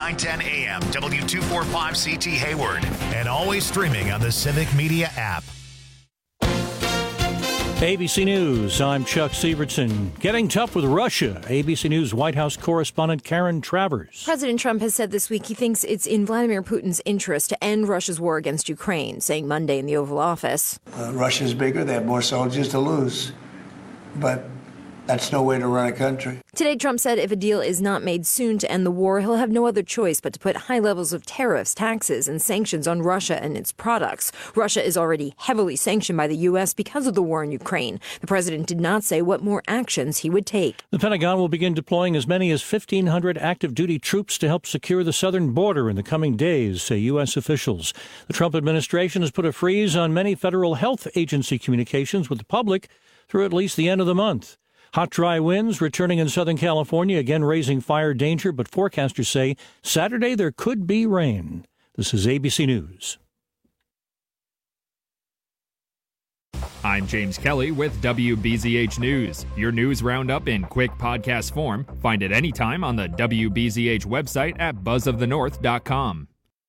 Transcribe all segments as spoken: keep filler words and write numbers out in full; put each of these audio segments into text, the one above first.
nine ten A M, W two forty-five C T Hayward. And always streaming on the Civic Media app. A B C News, I'm Chuck Sievertson. Getting tough with Russia. A B C News White House correspondent Karen Travers. President Trump has said this week he thinks it's in Vladimir Putin's interest to end Russia's war against Ukraine, saying Monday in the Oval Office. Uh, Russia's bigger. They have more soldiers to lose. But that's no way to run a country. Today, Trump said if a deal is not made soon to end the war, he'll have no other choice but to put high levels of tariffs, taxes, and sanctions on Russia and its products. Russia is already heavily sanctioned by the U S because of the war in Ukraine. The president did not say what more actions he would take. The Pentagon will begin deploying as many as fifteen hundred active duty troops to help secure the southern border in the coming days, say U S officials. The Trump administration has put a freeze on many federal health agency communications with the public through at least the end of the month. Hot, dry winds returning in Southern California, again raising fire danger, but forecasters say Saturday there could be rain. This is A B C News. I'm James Kelly with W B Z H News. Your news roundup in quick podcast form. Find it anytime on the W B Z H website at buzz of the north dot com.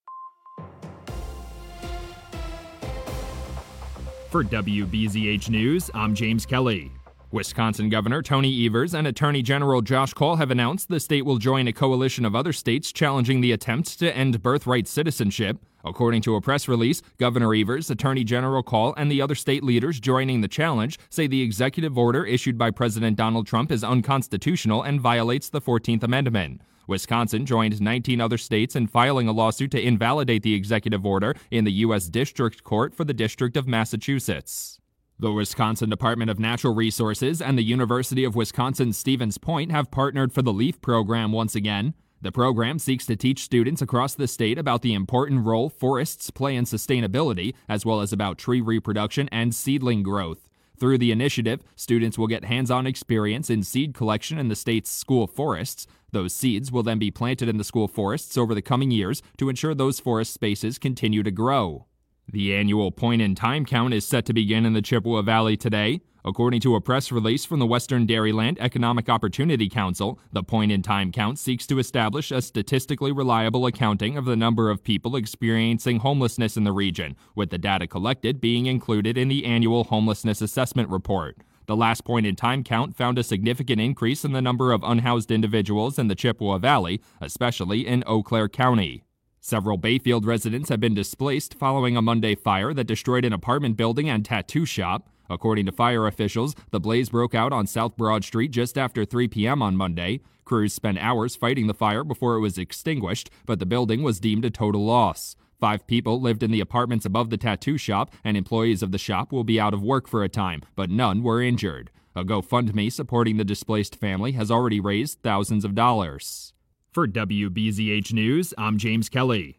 For W B Z H News, I'm James Kelly. Wisconsin Governor Tony Evers and Attorney General Josh Cole have announced the state will join a coalition of other states challenging the attempt to end birthright citizenship. According to a press release, Governor Evers, Attorney General Cole, and the other state leaders joining the challenge say the executive order issued by President Donald Trump is unconstitutional and violates the fourteenth Amendment. Wisconsin joined nineteen other states in filing a lawsuit to invalidate the executive order in the U S District Court for the District of Massachusetts. The Wisconsin Department of Natural Resources and the University of Wisconsin Stevens Point have partnered for the LEAF program once again. The program seeks to teach students across the state about the important role forests play in sustainability, as well as about tree reproduction and seedling growth. Through the initiative, students will get hands-on experience in seed collection in the state's school forests. Those seeds will then be planted in the school forests over the coming years to ensure those forest spaces continue to grow. The annual point-in-time count is set to begin in the Chippewa Valley today. According to a press release from the Western Dairyland Economic Opportunity Council, the point-in-time count seeks to establish a statistically reliable accounting of the number of people experiencing homelessness in the region, with the data collected being included in the annual Homelessness Assessment Report. The last point-in-time count found a significant increase in the number of unhoused individuals in the Chippewa Valley, especially in Eau Claire County. Several Bayfield residents have been displaced following a Monday fire that destroyed an apartment building and tattoo shop. According to fire officials, the blaze broke out on South Broad Street just after three p.m. on Monday. Crews spent hours fighting the fire before it was extinguished, but the building was deemed a total loss. Five people lived in the apartments above the tattoo shop, and employees of the shop will be out of work for a time, but none were injured. A GoFundMe supporting the displaced family has already raised thousands of dollars. For W B Z H News, I'm James Kelly.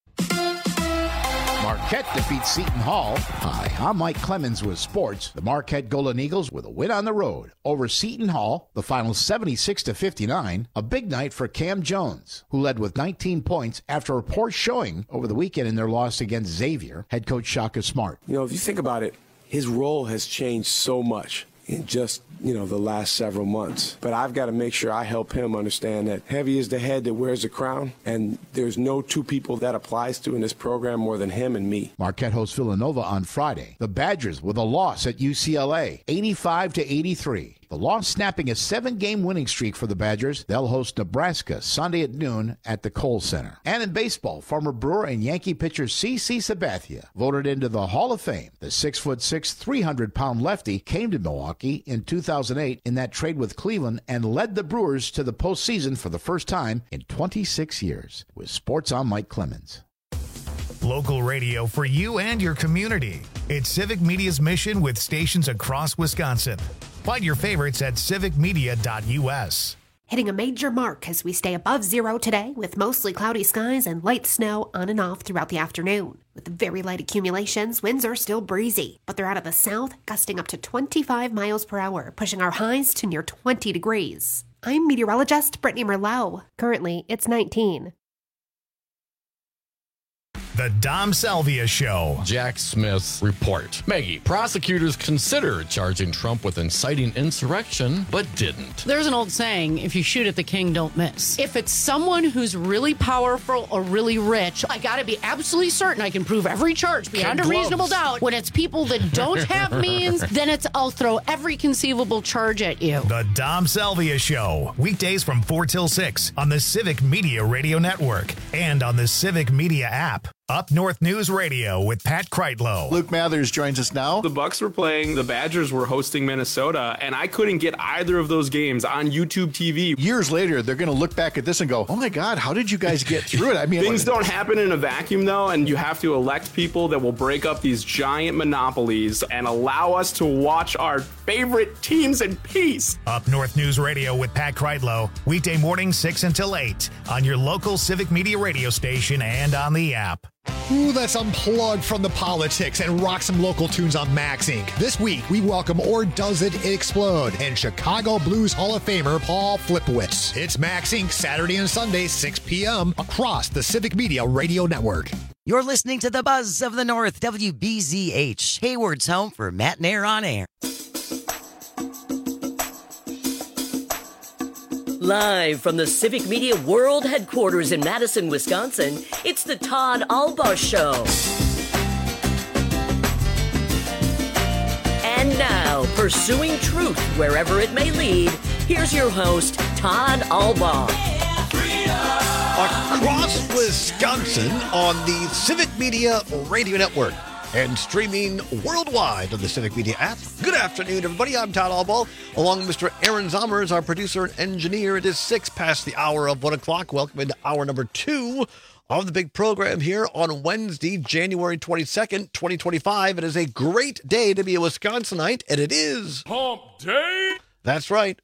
Marquette defeats Seton Hall. Hi, I'm Mike Clemens with sports. The Marquette Golden Eagles with a win on the road over Seton Hall, the final seventy-six to fifty-nine. A big night for Cam Jones, who led with nineteen points after a poor showing over the weekend in their loss against Xavier. Head coach Shaka Smart. You know, if you think about it, his role has changed so much in just, you know, the last several months. But I've got to make sure I help him understand that heavy is the head that wears the crown, and there's no two people that applies to in this program more than him and me. Marquette hosts Villanova on Friday. The Badgers with a loss at U C L A, eighty-five to eighty-three. The loss snapping a seven-game winning streak for the Badgers. They'll host Nebraska Sunday at noon at the Kohl Center. And in baseball, former Brewer and Yankee pitcher C C Sabathia voted into the Hall of Fame. The six foot six, three hundred pound lefty came to Milwaukee in two thousand eight in that trade with Cleveland and led the Brewers to the postseason for the first time in twenty-six years. With sports, I'm Mike Clemens. Local radio for you and your community. It's Civic Media's mission with stations across Wisconsin. Find your favorites at civic media dot u s. Hitting a major mark as we stay above zero today with mostly cloudy skies and light snow on and off throughout the afternoon. With very light accumulations, winds are still breezy, but they're out of the south, gusting up to twenty-five miles per hour, pushing our highs to near twenty degrees. I'm meteorologist Brittany Merlot. Currently, it's nineteen. The Dom Salvia Show. Jack Smith's report. Maggie, prosecutors considered charging Trump with inciting insurrection, but didn't. There's an old saying, if you shoot at the king, don't miss. If it's someone who's really powerful or really rich, I gotta be absolutely certain I can prove every charge beyond a reasonable doubt. When it's people that don't have means, then it's I'll throw every conceivable charge at you. The Dom Salvia Show. Weekdays from four till six on the Civic Media Radio Network and on the Civic Media app. Up North News Radio with Pat Kreitlow. Luke Mathers joins us now. The Bucks were playing, the Badgers were hosting Minnesota, and I couldn't get either of those games on YouTube T V. Years later, they're going to look back at this and go, oh my God, how did you guys get through it? I mean, things don't happen in a vacuum, though, and you have to elect people that will break up these giant monopolies and allow us to watch our favorite teams in peace. Up North News Radio with Pat Kreitlow, weekday morning six until eight on your local Civic Media radio station and on the app. Ooh, let's unplug from the politics and rock some local tunes on Max Incorporated. This week, we welcome Or Does It Explode and Chicago Blues Hall of Famer Paul Flipowitz. It's Max Incorporated, Saturday and Sunday, six p.m. across the Civic Media Radio Network. You're listening to the Buzz of the North, W B Z H, Hayward's home for Matt and Air on Air. Live from the Civic Media World Headquarters in Madison, Wisconsin, it's the Todd Albaugh Show. And now, pursuing truth wherever it may lead, here's your host, Todd Albaugh. Across Wisconsin on the Civic Media Radio Network and streaming worldwide on the Civic Media app. Good afternoon, everybody. I'm Todd Albaugh, along with Mister Aaron Zommers, our producer and engineer. It is six past the hour of one o'clock. Welcome into hour number two of the big program here on Wednesday, January twenty-second, twenty twenty-five. It is a great day to be a Wisconsinite, and it is Hump Day. That's right.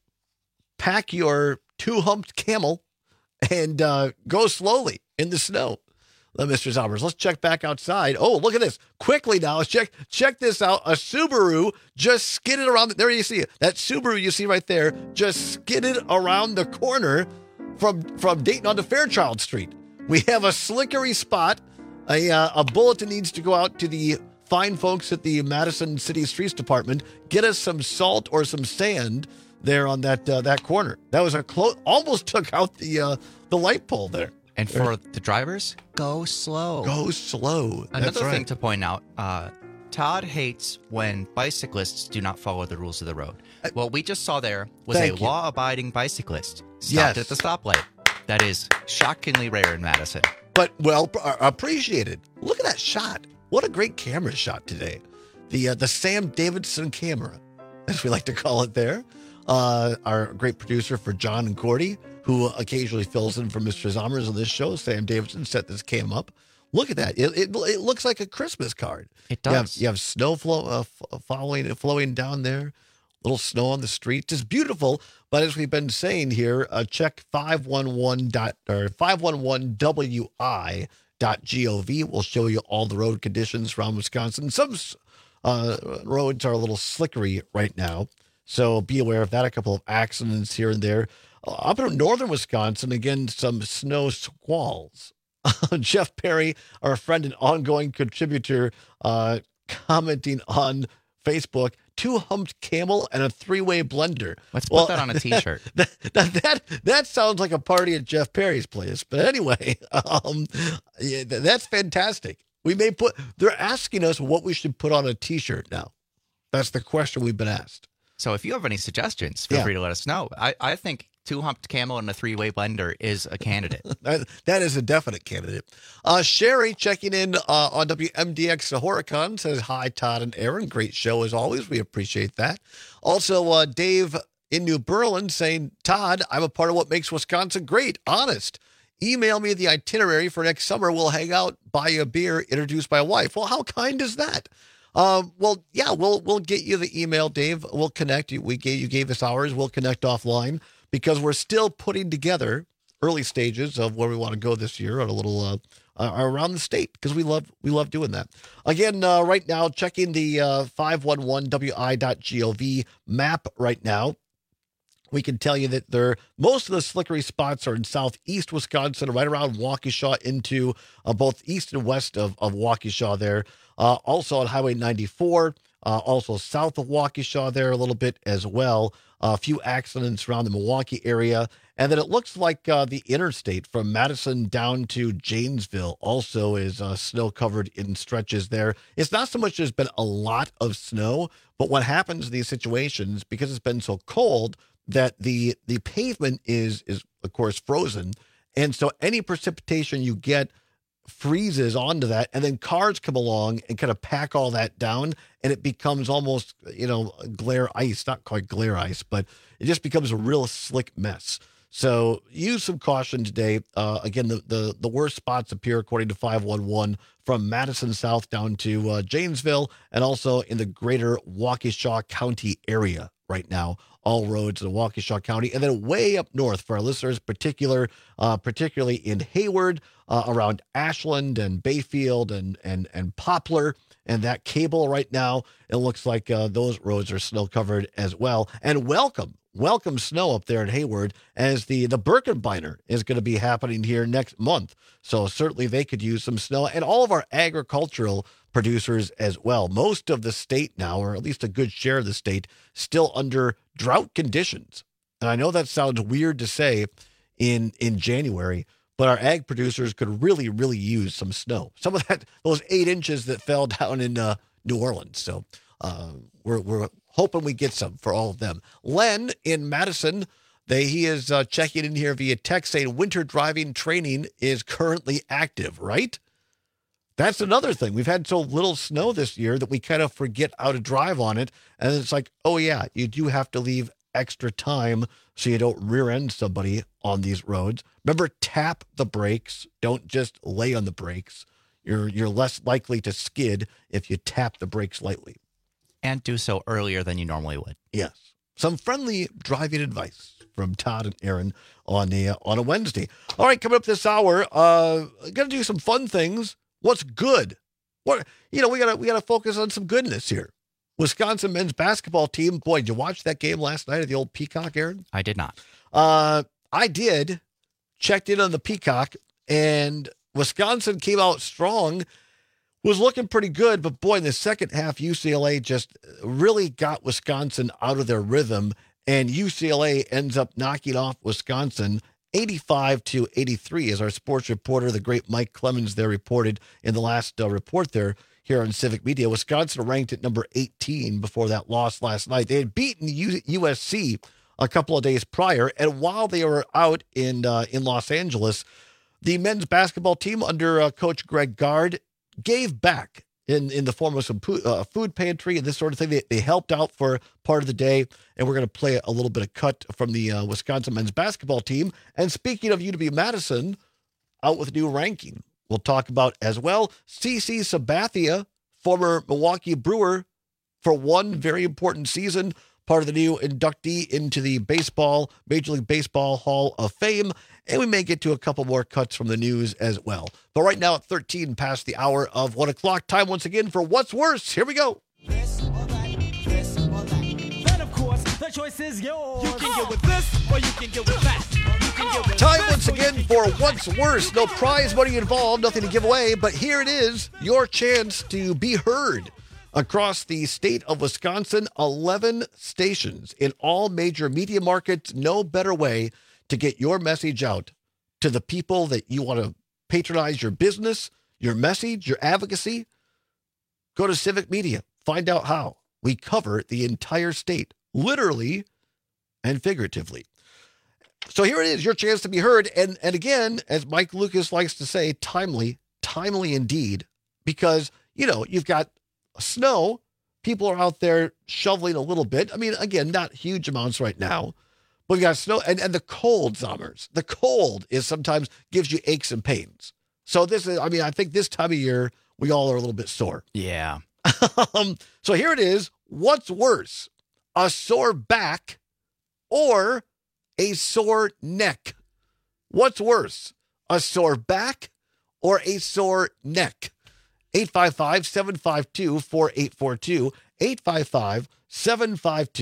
Pack your two-humped camel and uh, go slowly in the snow. Mister Zommers, let's check back outside. Oh, look at this. Quickly now, let's check check this out. A Subaru just skidded around. The, there you see it. That Subaru you see right there just skidded around the corner from, from Dayton onto Fairchild Street. We have a slickery spot. A, uh, a bulletin needs to go out to the fine folks at the Madison City Streets Department. Get us some salt or some sand there on that uh, that corner. That was a close, almost took out the uh, the light pole there. And for the drivers, go slow. Go slow. Another That's right. thing to point out, uh, Todd hates when bicyclists do not follow the rules of the road. What we just saw there was a Thank you. law-abiding bicyclist stopped Yes. at the stoplight. That is shockingly rare in Madison. But well uh, appreciated. Look at that shot. What a great camera shot today. The uh, the Sam Davidson camera, as we like to call it there. Uh, our great producer for John and Cordy, who occasionally fills in for Mister Zommers on this show. Sam Davidson set this cam up. Look at that. It, it, it looks like a Christmas card. It You have, does. you have snow flow, uh, f- following, flowing down there, little snow on the street. It's beautiful. But as we've been saying here, uh, check five one one dot or five one one W I dot gov. We'll show you all the road conditions around Wisconsin. Some uh, roads are a little slickery right now, so be aware of that. A couple of accidents here and there. Uh, up in northern Wisconsin, again, some snow squalls. Jeff Perry, our friend and ongoing contributor, uh, commenting on Facebook, two-humped camel and a three-way blender. Let's put Well, that on a T-shirt. that, that, that, that sounds like a party at Jeff Perry's place. But anyway, um, yeah, that's fantastic. We may put, they're asking us what we should put on a T-shirt now. That's the question we've been asked. So if you have any suggestions, feel Yeah. free to let us know. I, I think two-humped camel and a three-way blender is a candidate. that, that is a definite candidate. Uh, Sherry checking in uh, on W M D X Horicon says, hi, Todd and Aaron. Great show as always. We appreciate that. Also, uh, Dave in New Berlin saying, Todd, I'm a part of what makes Wisconsin great. Honest. Email me the itinerary for next summer. We'll hang out, buy you a beer, introduce my wife. Well, how kind is that? Um, well, yeah, we'll we'll get you the email, Dave. We'll connect. You. We gave you gave us ours. We'll connect offline because we're still putting together early stages of where we want to go this year on a little uh, uh, around the state because we love we love doing that. Again, uh, right now checking the uh, five one one W I dot gov map right now. we can tell you that there most of the slickery spots are in southeast Wisconsin, right around Waukesha into uh, both east and west of, of Waukesha there. Uh, also on Highway ninety-four, uh, also south of Waukesha there a little bit as well. Uh, a few accidents around the Milwaukee area. And then it looks like uh, the interstate from Madison down to Janesville also is uh, snow covered in stretches there. It's not so much there's been a lot of snow, but what happens in these situations, because it's been so cold, that the the pavement is, is of course, frozen. And so any precipitation you get freezes onto that, and then cars come along and kind of pack all that down, and it becomes almost, you know, glare ice, not quite glare ice, but it just becomes a real slick mess. So use some caution today. Uh, again, the, the, the worst spots appear, according to five one one, from Madison South down to uh, Janesville, and also in the greater Waukesha County area right now. All roads in Waukesha County, and then way up north for our listeners, particular, uh, particularly in Hayward, uh, around Ashland and Bayfield and and and Poplar, and that cable right now. It looks like uh, those roads are snow covered as well. And welcome, welcome snow up there in Hayward, as the the Birkenbeiner is going to be happening here next month. So certainly they could use some snow, and all of our agricultural producers as well. Most of the state now, or at least a good share of the state, still under drought conditions. And I know that sounds weird to say in in January, but our ag producers could really, really use some snow. Some of that, those eight inches that fell down in uh, New Orleans. So uh, we're we're hoping we get some for all of them. Len in Madison, they he is uh, checking in here via text saying winter driving training is currently active, right? That's another thing. We've had so little snow this year that we kind of forget how to drive on it. And it's like, oh, yeah, you do have to leave extra time so you don't rear end somebody on these roads. Remember, tap the brakes. Don't just lay on the brakes. You're, you're less likely to skid if you tap the brakes lightly. And do so earlier than you normally would. Yes. Some friendly driving advice from Todd and Aaron on, the, uh, on a Wednesday. All right, coming up this hour, uh, going to do some fun things. What's good? What you know, we gotta we gotta focus on some goodness here. Wisconsin men's basketball team. Boy, did you watch that game last night at the old Peacock, Aaron? I did not. Uh, I did. Checked in on the Peacock, and Wisconsin came out strong. Was looking pretty good, but boy, in the second half, U C L A just really got Wisconsin out of their rhythm, and U C L A ends up knocking off Wisconsin eighty-five to eighty-three, as our sports reporter, the great Mike Clemens, there reported in the last uh, report there here on Civic Media. Wisconsin ranked at number eighteen before that loss last night. They had beaten U- USC a couple of days prior, and while they were out in uh, in Los Angeles, the men's basketball team under uh, Coach Greg Gard gave back in, in the form of some po- uh, food pantry and this sort of thing. They, they helped out for part of the day, and we're going to play a little bit of cut from the uh, Wisconsin men's basketball team. And speaking of U W Madison, out with a new ranking, we'll talk about as well. C C Sabathia, former Milwaukee Brewer, for one very important season, part of the new inductee into the baseball, Major League Baseball Hall of Fame. And we may get to a couple more cuts from the news as well. But right now at thirteen past the hour of one o'clock, time once again for What's Worse. Here we go. This or that, this or that. Then, of course, the choice is yours. You can get with this or you can get with that. You can get with Time once again for What's Worse. No prize money involved, nothing to give away, but here it is, your chance to be heard across the state of Wisconsin. eleven stations in all major media markets. No better way to get your message out to the people that you want to patronize your business, your message, your advocacy. Go to Civic Media. Find out how. We cover the entire state, literally and figuratively. So here it is, your chance to be heard. And, and again, as Mike Lucas likes to say, timely, timely indeed, because, you know, you've got snow. People are out there shoveling a little bit. I mean, again, not huge amounts right now, but we've got snow and, and the cold, Zommers. The cold is sometimes gives you aches and pains. So this is, I mean, I think this time of year, we all are a little bit sore. Yeah. um, so here it is. What's worse, a sore back or a sore neck? What's worse, a sore back or a sore neck? eight five five, seven five two, four eight four two, eight five five, seven five two,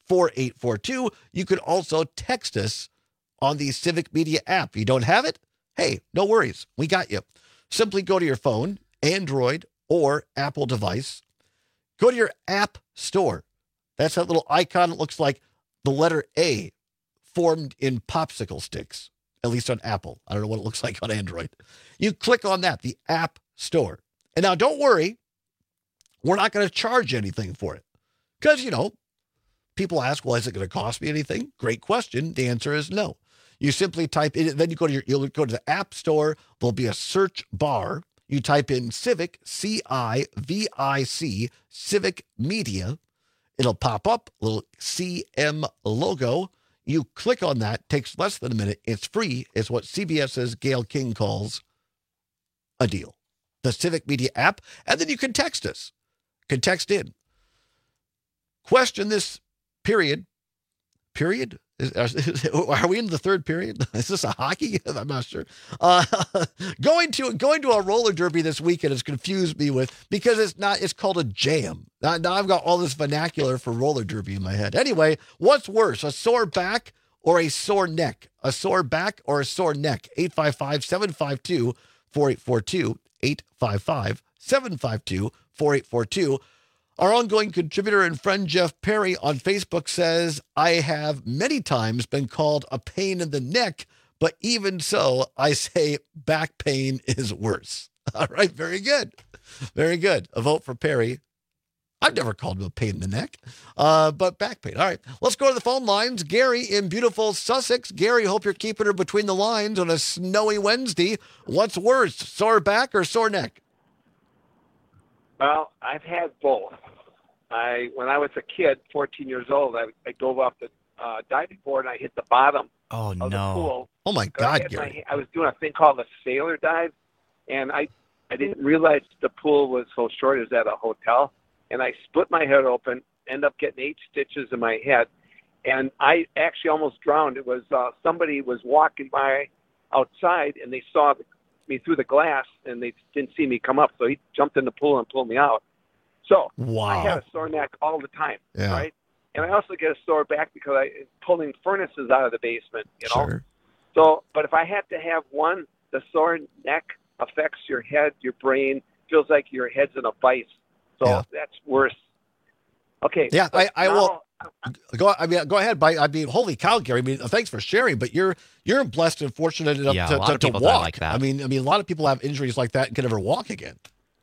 four eight four two. You can also text us on the Civic Media app. If you don't have it, hey, no worries. We got you. Simply go to your phone, Android or Apple device. Go to your app store. That's that little icon that looks like the letter A formed in popsicle sticks, at least on Apple. I don't know what it looks like on Android. You click on that, the app store. And now don't worry, we're not going to charge anything for it. Because, you know, people ask, well, is it going to cost me anything? Great question. The answer is no. You simply type in, then you go to your, you'll go to the app store. There'll be a search bar. You type in Civic, C I V I C, Civic Media. It'll pop up, a little C M logo. You click on that. Takes less than a minute. It's free. It's what CBS's Gayle King calls a deal. The Civic Media app. And then you can text us. Can text in. Question this period. Period? Is, are we in the third period? Is this a hockey? I'm not sure. Uh, going to going to a roller derby this weekend has confused me with, because it's not, it's called a jam. Now, now I've got all this vernacular for roller derby in my head. Anyway, what's worse, a sore back or a sore neck? A sore back or a sore neck? eight five five, seven five two, four eight four two, eight five five, seven five two, four eight four two. Our ongoing contributor and friend Jeff Perry on Facebook says, I have many times been called a pain in the neck, but even so, I say back pain is worse. All right, very good. Very good. A vote for Perry. I've never called him a pain in the neck, uh, but back pain. All right, let's go to the phone lines. Gary in beautiful Sussex. Gary, hope you're keeping her between the lines on a snowy Wednesday. What's worse, sore back or sore neck? Well, I've had both. I when I was a kid, fourteen years old, I, I dove off the uh, diving board and I hit the bottom oh, of no. the pool. Oh, my God, I, Gary. my, I was doing a thing called a sailor dive, and I, I didn't realize the pool was so short. It was at a hotel, and I split my head open, ended up getting eight stitches in my head, and I actually almost drowned. It was uh, somebody was walking by outside, and they saw the, me through the glass, and they didn't see me come up, so he jumped in the pool and pulled me out. So wow. I had a sore neck all the time, yeah. right? And I also get a sore back because I pulling furnaces out of the basement, you know. Sure. So, but if I had to have one, the sore neck affects your head, your brain, feels like your head's in a vice. So yeah. that's worse. Okay. Yeah, I, I now, will go. I mean, go ahead. By I mean, holy cow, Gary. I mean, thanks for sharing. But you're you're blessed and fortunate enough yeah, to, a lot to, of to people walk. die like that. I mean, I mean, a lot of people have injuries like that and can never walk again.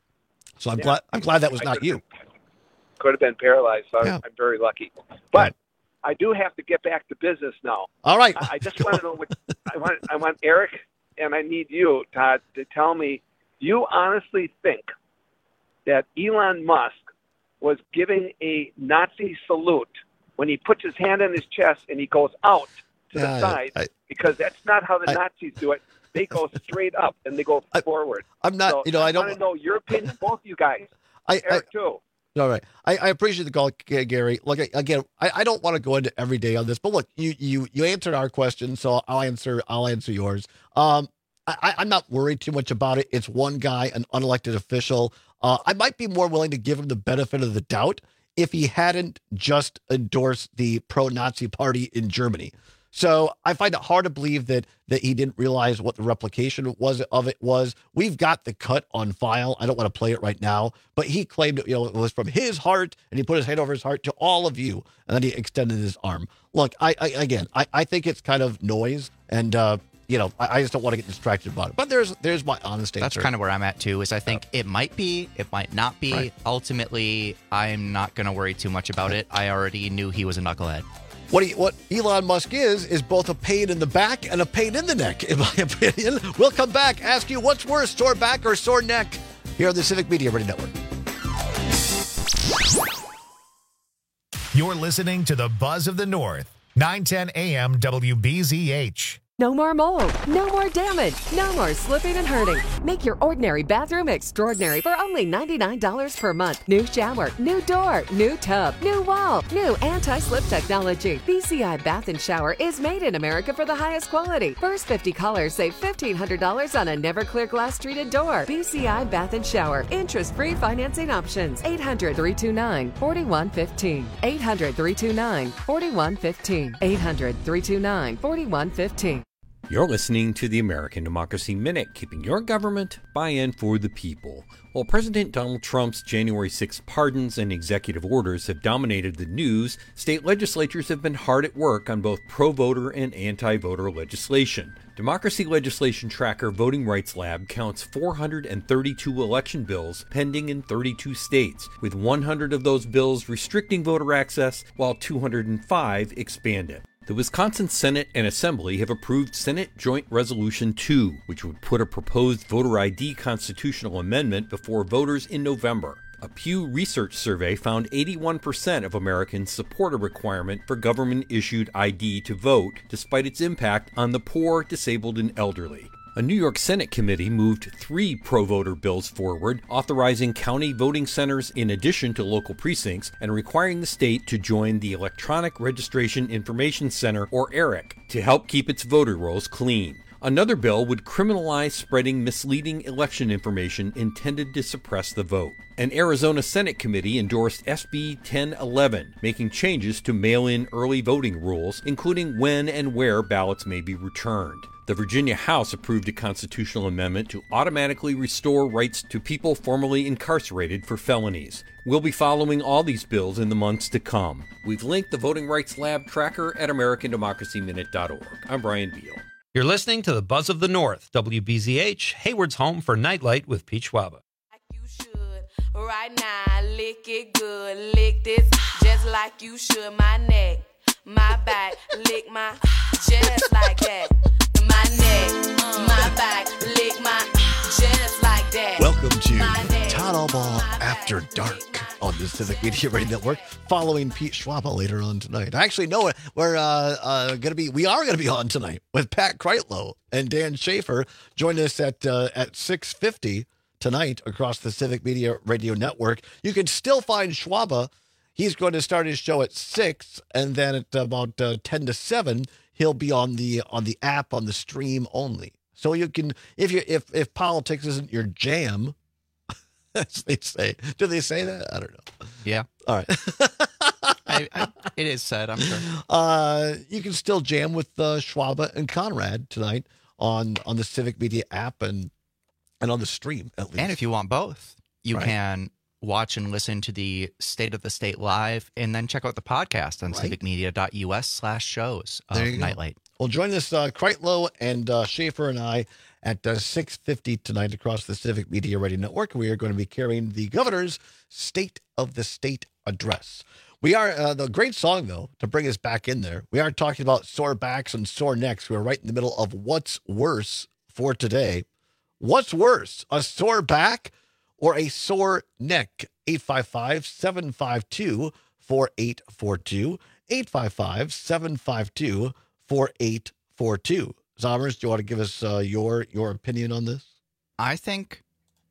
So I'm Yeah. glad. I'm glad that was I not could- you. Could have been paralyzed, so Yeah. I'm, I'm very lucky. But I do have to get back to business now. All right. I, I just want to know what I want. I want Eric, and I need you, Todd, to tell me. Do you honestly think that Elon Musk was giving a Nazi salute when he puts his hand on his chest and he goes out to Yeah, the side? I- because that's not how the I- Nazis do it. They go straight up and they go forward. I'm not. So you know, I don't. want to know your opinion, both you guys. I, I Eric too. All right. I, I appreciate the call, G- Gary. Look, I- again, I, I don't want to go into every day on this, but look, you you you answered our question, so I'll answer I'll answer yours. Um, I, I'm not worried too much about it. It's one guy, an unelected official. Uh, I might be more willing to give him the benefit of the doubt if he hadn't just endorsed the pro-Nazi party in Germany. So I find it hard to believe that that he didn't realize what the replication was of it was. We've got the cut on file. I don't want to play it right now, but he claimed you know it was from his heart, and he put his hand over his heart to all of you, and then he extended his arm. Look, I, I again, I, I think it's kind of noise, and uh, you know, I, I just don't want to get distracted about it. But there's there's my honest answer. That's kind of where I'm at too. Is I think it might be, it might not be. Right. Ultimately, I'm not going to worry too much about it. I already knew he was a knucklehead. What he, what Elon Musk is, is both a pain in the back and a pain in the neck, in my opinion. We'll come back, ask you what's worse, sore back or sore neck, here on the Civic Media Radio Network. You're listening to the Buzz of the North, nine ten A M W B Z H. No more mold, no more damage, no more slipping and hurting. Make your ordinary bathroom extraordinary for only ninety-nine dollars per month. New shower, new door, new tub, new wall, new anti-slip technology. B C I Bath and Shower is made in America for the highest quality. First fifty callers save fifteen hundred dollars on a never clear glass treated door. B C I Bath and Shower. Interest-free financing options. eight hundred, three two nine, four one one five. eight hundred, three two nine, four one one five. eight hundred, three two nine, four one one five. You're listening to the American Democracy Minute, keeping your government by and for the people. While President Donald Trump's January sixth pardons and executive orders have dominated the news, state legislatures have been hard at work on both pro-voter and anti-voter legislation. Democracy Legislation Tracker Voting Rights Lab counts four hundred thirty-two election bills pending in thirty-two states, with one hundred of those bills restricting voter access, while two hundred five expand it. The Wisconsin Senate and Assembly have approved Senate Joint Resolution two, which would put a proposed voter I D constitutional amendment before voters in November. A Pew Research survey found eighty-one percent of Americans support a requirement for government-issued I D to vote, despite its impact on the poor, disabled, and elderly. A New York Senate committee moved three pro-voter bills forward, authorizing county voting centers in addition to local precincts and requiring the state to join the Electronic Registration Information Center, or ERIC, to help keep its voter rolls clean. Another bill would criminalize spreading misleading election information intended to suppress the vote. An Arizona Senate committee endorsed S B ten eleven, making changes to mail-in early voting rules, including when and where ballots may be returned. The Virginia House approved a constitutional amendment to automatically restore rights to people formerly incarcerated for felonies. We'll be following all these bills in the months to come. We've linked the Voting Rights Lab tracker at american democracy minute dot org. I'm Brian Beal. You're listening to the Buzz of the North, W B Z H, Hayward's home for Nightlight with Pete Schwaba. Right now, lick it good, lick this just like you should. My neck, my back, lick my just like that. My neck, my back, lick my just like that. Welcome to Todd Albaugh After Dark on the Civic Media Radio Network, following Pete Schwaba later on tonight. Actually, no, we're uh, uh, going to be, we are going to be on tonight with Pat Kreitlow and Dan Schaefer. Join us at uh, at six fifty tonight across the Civic Media Radio Network. You can still find Schwaba. He's going to start his show at six, and then at about uh, ten to seven, he'll be on the on the app, on the stream only. So you can, if you if if politics isn't your jam, as they say, do they say that? I don't know. Yeah. All right. I, I, it is said, I'm sure. Uh, you can still jam with uh, Schwaba and Conrad tonight on on the Civic Media app and and on the stream at least. And if you want both, you right. can watch and listen to the State of the State live, and then check out the podcast on right. civicmedia.us slash shows of Nightlight. Well, join us, uh, Kreitlow and uh, Schaefer and I, at uh, six fifty tonight across the Civic Media Radio Network. We are going to be carrying the governor's State of the State address. We are, uh, the great song, though, to bring us back in there. We are talking about sore backs and sore necks. We're right in the middle of what's worse for today. What's worse, a sore back or a sore neck? eight five five, seven five two, four eight four two. eight five five, seven five two, four eight four two. Zommers, do you want to give us uh, your your opinion on this? I think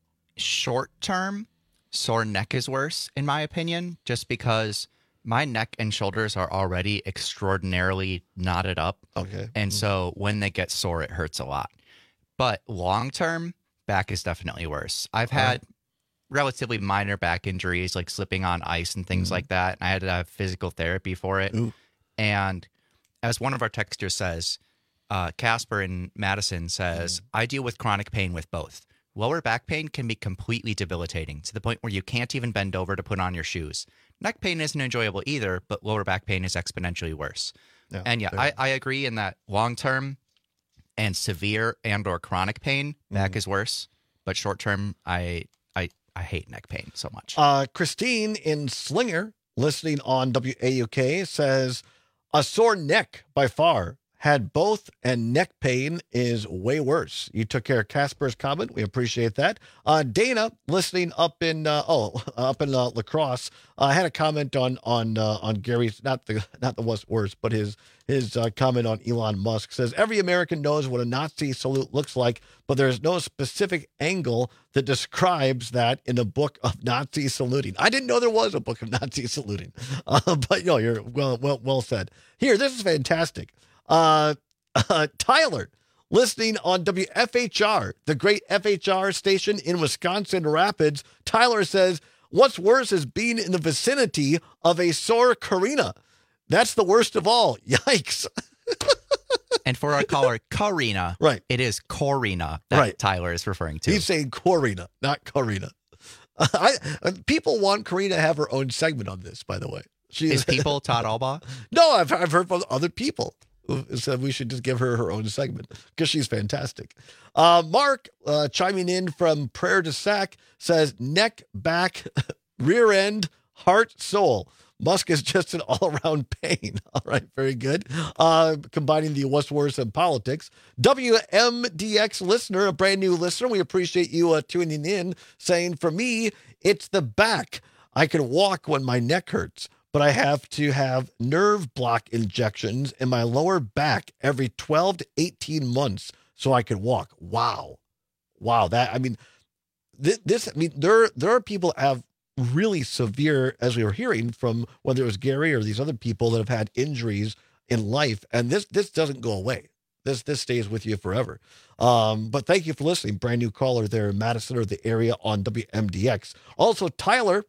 short term, sore neck is worse, in my opinion, just because my neck and shoulders are already extraordinarily knotted up. Okay. And so when they get sore, it hurts a lot. But long term, back is definitely worse. I've had right. relatively minor back injuries, like slipping on ice and things mm-hmm. like that. And I had to have physical therapy for it. Ooh. And as one of our texters says, uh, Casper in Madison says, mm-hmm. I deal with chronic pain with both. Lower back pain can be completely debilitating to the point where you can't even bend over to put on your shoes. Neck pain isn't enjoyable either, but lower back pain is exponentially worse. Yeah, and yeah, I, I agree in that long term and severe and or chronic pain, back mm-hmm. is worse. But short term, I I I hate neck pain so much. Uh, Christine in Slinger, listening on W A U K, says, a sore neck by far had both, and neck pain is way worse. You took care of Casper's comment. We appreciate that. Uh, Dana, listening up in uh, oh up in uh, La Crosse, uh, had a comment on on uh, on Gary's not the not the what's worse, but his his uh, comment on Elon Musk. Says every American knows what a Nazi salute looks like, but there's no specific angle that describes that in a book of Nazi saluting. I didn't know there was a book of Nazi saluting, uh, but no, you're well well well said. Here, this is fantastic. Uh, uh, Tyler, listening on W F H R, the great F H R station in Wisconsin Rapids. Tyler says, what's worse is being in the vicinity of a sore Karina. That's the worst of all. Yikes. And for our caller, Karina, right? It is Corina that right. Tyler is referring to. He's saying Corina, not Karina. Uh, I, uh, people want Karina to have her own segment on this, by the way. She is people Todd Albaugh? No, I've, I've heard from other people who said we should just give her her own segment because she's fantastic. Uh, Mark, uh, chiming in from Prayer to Sac, says neck, back, rear end, heart, soul. Musk is just an all-around pain. All right, very good. Uh, combining the what's worse in politics. W M D X listener, a brand new listener. We appreciate you uh, tuning in, saying, for me, it's the back. I can walk when my neck hurts, but I have to have nerve block injections in my lower back every twelve to eighteen months so I can walk. Wow. Wow. That, I mean, th- this, I mean, there, there are people that have really severe, as we were hearing from whether it was Gary or these other people that have had injuries in life. And this, this doesn't go away. This, this stays with you forever. Um, but thank you for listening. Brand new caller there in Madison or the area on W M D X. Also, Tyler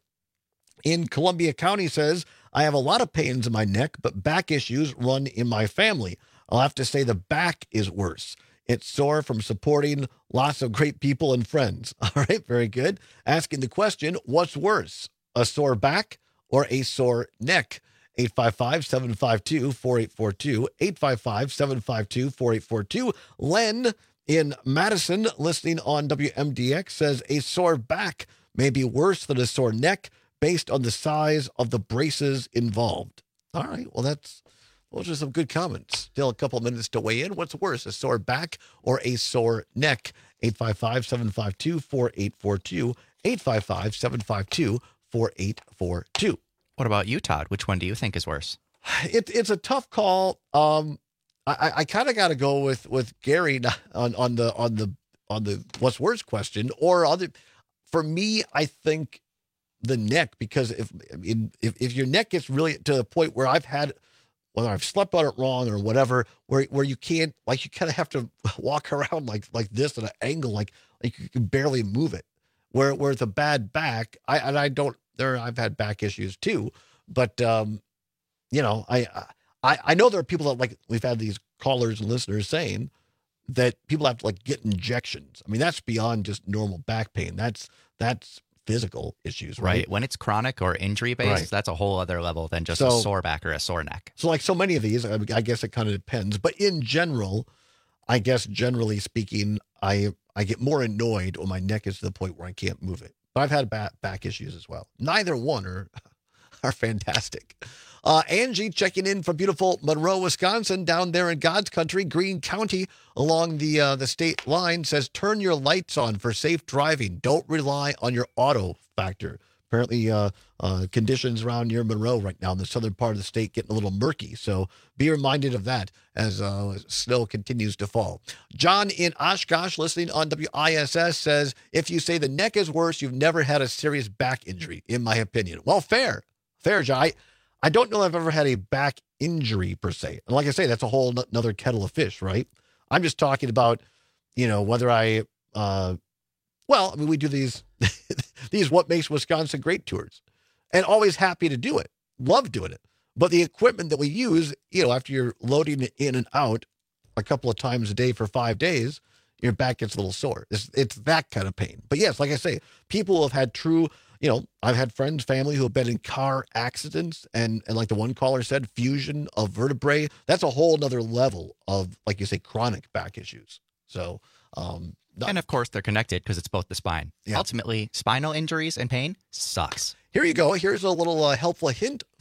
in Columbia County says, I have a lot of pains in my neck, but back issues run in my family. I'll have to say the back is worse. It's sore from supporting lots of great people and friends. All right, very good. Asking the question, what's worse, a sore back or a sore neck? eight five five, seven five two, four eight four two, eight five five, seven five two, four eight four two. Len in Madison, listening on W M D X, says a sore back may be worse than a sore neck based on the size of the braces involved. All right, well, that's... Those are some good comments. Still a couple minutes to weigh in. What's worse, a sore back or a sore neck? eight five five, seven five two, four eight four two. eight five five, seven five two, four eight four two. What about you, Todd? Which one do you think is worse? It, it's a tough call. Um, I, I kind of got to go with, with Gary on, on the on the on the what's worse question. Or other. For me, I think the neck, because if if if your neck gets really to the point where I've had, whether I've slept on it wrong or whatever, where where you can't, like, you kind of have to walk around like like this at an angle, like like you can barely move it. Where where it's a bad back, I and I don't there I've had back issues too, but um, you know, I I I know there are people that, like, we've had these callers and listeners saying that people have to like get injections. I mean, that's beyond just normal back pain. That's that's physical issues, right? Right. When it's chronic or injury based, Right. that's a whole other level than just So- a sore back or a sore neck. So like so many of these, I I guess it kind of depends. But in general, I guess generally speaking, I I get more annoyed when my neck is to the point where I can't move it. But I've had back, back issues as well. Neither one are, are fantastic. Uh, Angie checking in from beautiful Monroe, Wisconsin, down there in God's country, Greene County, along the uh, the state line, says, turn your lights on for safe driving. Don't rely on your auto factor. Apparently, uh, uh, conditions around near Monroe right now in the southern part of the state getting a little murky. So be reminded of that as uh, snow continues to fall. John in Oshkosh, listening on W I S S, says, if you say the neck is worse, you've never had a serious back injury, in my opinion. Well, fair. Fair, John. I, I don't know if I've ever had a back injury per se. And like I say, that's a whole n- another kettle of fish, right? I'm just talking about, you know, whether I, uh, well, I mean, we do these, these What Makes Wisconsin Great tours, and always happy to do it. Love doing it. But the equipment that we use, you know, after you're loading it in and out a couple of times a day for five days, your back gets a little sore. It's, it's that kind of pain. But yes, like I say, people who have had true, you know, I've had friends, family who have been in car accidents, and, and like the one caller said, fusion of vertebrae. That's a whole nother level of, like you say, chronic back issues. So, um, And of course, they're connected because it's both the spine. Yeah. Ultimately, spinal injuries and pain sucks. Here you go. Here's a little uh, helpful hint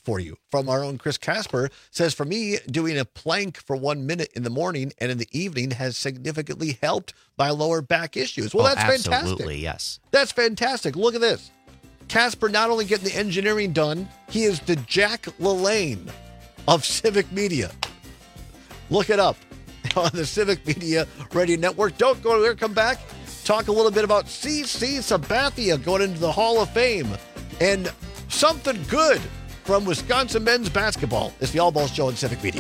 for you from our own Chris Casper. Says, for me, doing a plank for one minute in the morning and in the evening has significantly helped my lower back issues. Well, Oh, that's absolutely, fantastic. Absolutely, yes. That's fantastic. Look at this. Casper not only getting the engineering done, he is the Jack LaLanne of Civic Media. Look it up on the Civic Media Radio Network. Don't go there. Come back. Talk a little bit about C C Sabathia going into the Hall of Fame and something good from Wisconsin men's basketball. It's the All Balls Show on Civic Media.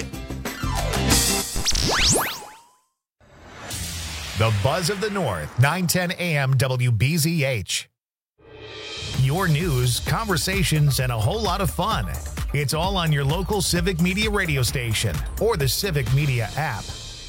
The Buzz of the North, nine ten A M W B Z H. Your news, conversations, and a whole lot of fun. It's all on your local Civic Media radio station or the Civic Media app.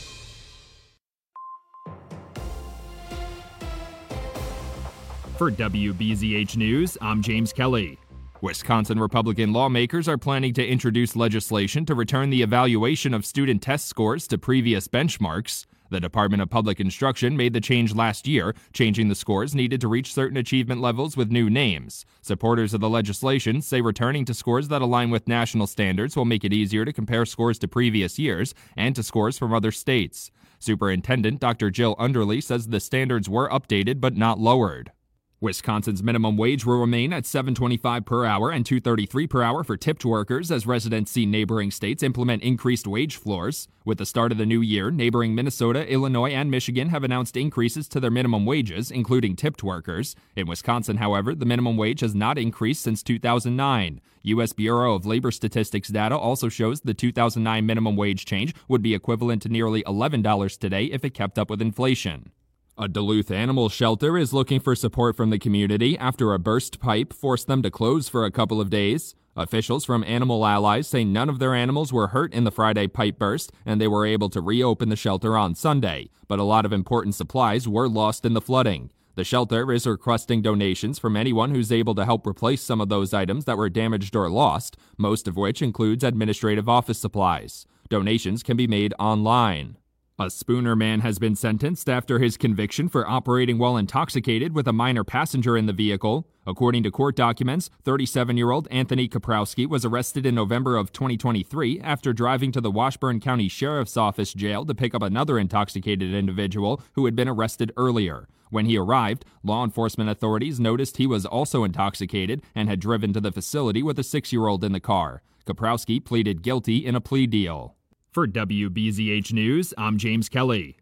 For W B Z H News, I'm James Kelly. Wisconsin Republican lawmakers are planning to introduce legislation to return the evaluation of student test scores to previous benchmarks. The Department of Public Instruction made the change last year, changing the scores needed to reach certain achievement levels with new names. Supporters of the legislation say returning to scores that align with national standards will make it easier to compare scores to previous years and to scores from other states. Superintendent Doctor Jill Underley says the standards were updated but not lowered. Wisconsin's minimum wage will remain at seven dollars and twenty-five cents per hour and two dollars and thirty-three cents per hour for tipped workers as residents see neighboring states implement increased wage floors. With the start of the new year, neighboring Minnesota, Illinois, and Michigan have announced increases to their minimum wages, including tipped workers. In Wisconsin, however, the minimum wage has not increased since two thousand nine. U S Bureau of Labor Statistics data also shows the two thousand nine minimum wage change would be equivalent to nearly eleven dollars today if it kept up with inflation. A Duluth animal shelter is looking for support from the community after a burst pipe forced them to close for a couple of days. Officials from Animal Allies say none of their animals were hurt in the Friday pipe burst, and they were able to reopen the shelter on Sunday. But a lot of important supplies were lost in the flooding. The shelter is requesting donations from anyone who's able to help replace some of those items that were damaged or lost, most of which includes administrative office supplies. Donations can be made online. A Spooner man has been sentenced after his conviction for operating while intoxicated with a minor passenger in the vehicle. According to court documents, thirty-seven-year-old Anthony Kaprowski was arrested in November of twenty twenty-three after driving to the Washburn County Sheriff's Office jail to pick up another intoxicated individual who had been arrested earlier. When he arrived, law enforcement authorities noticed he was also intoxicated and had driven to the facility with a six-year-old in the car. Kaprowski pleaded guilty in a plea deal. For W B Z H News, I'm James Kelly.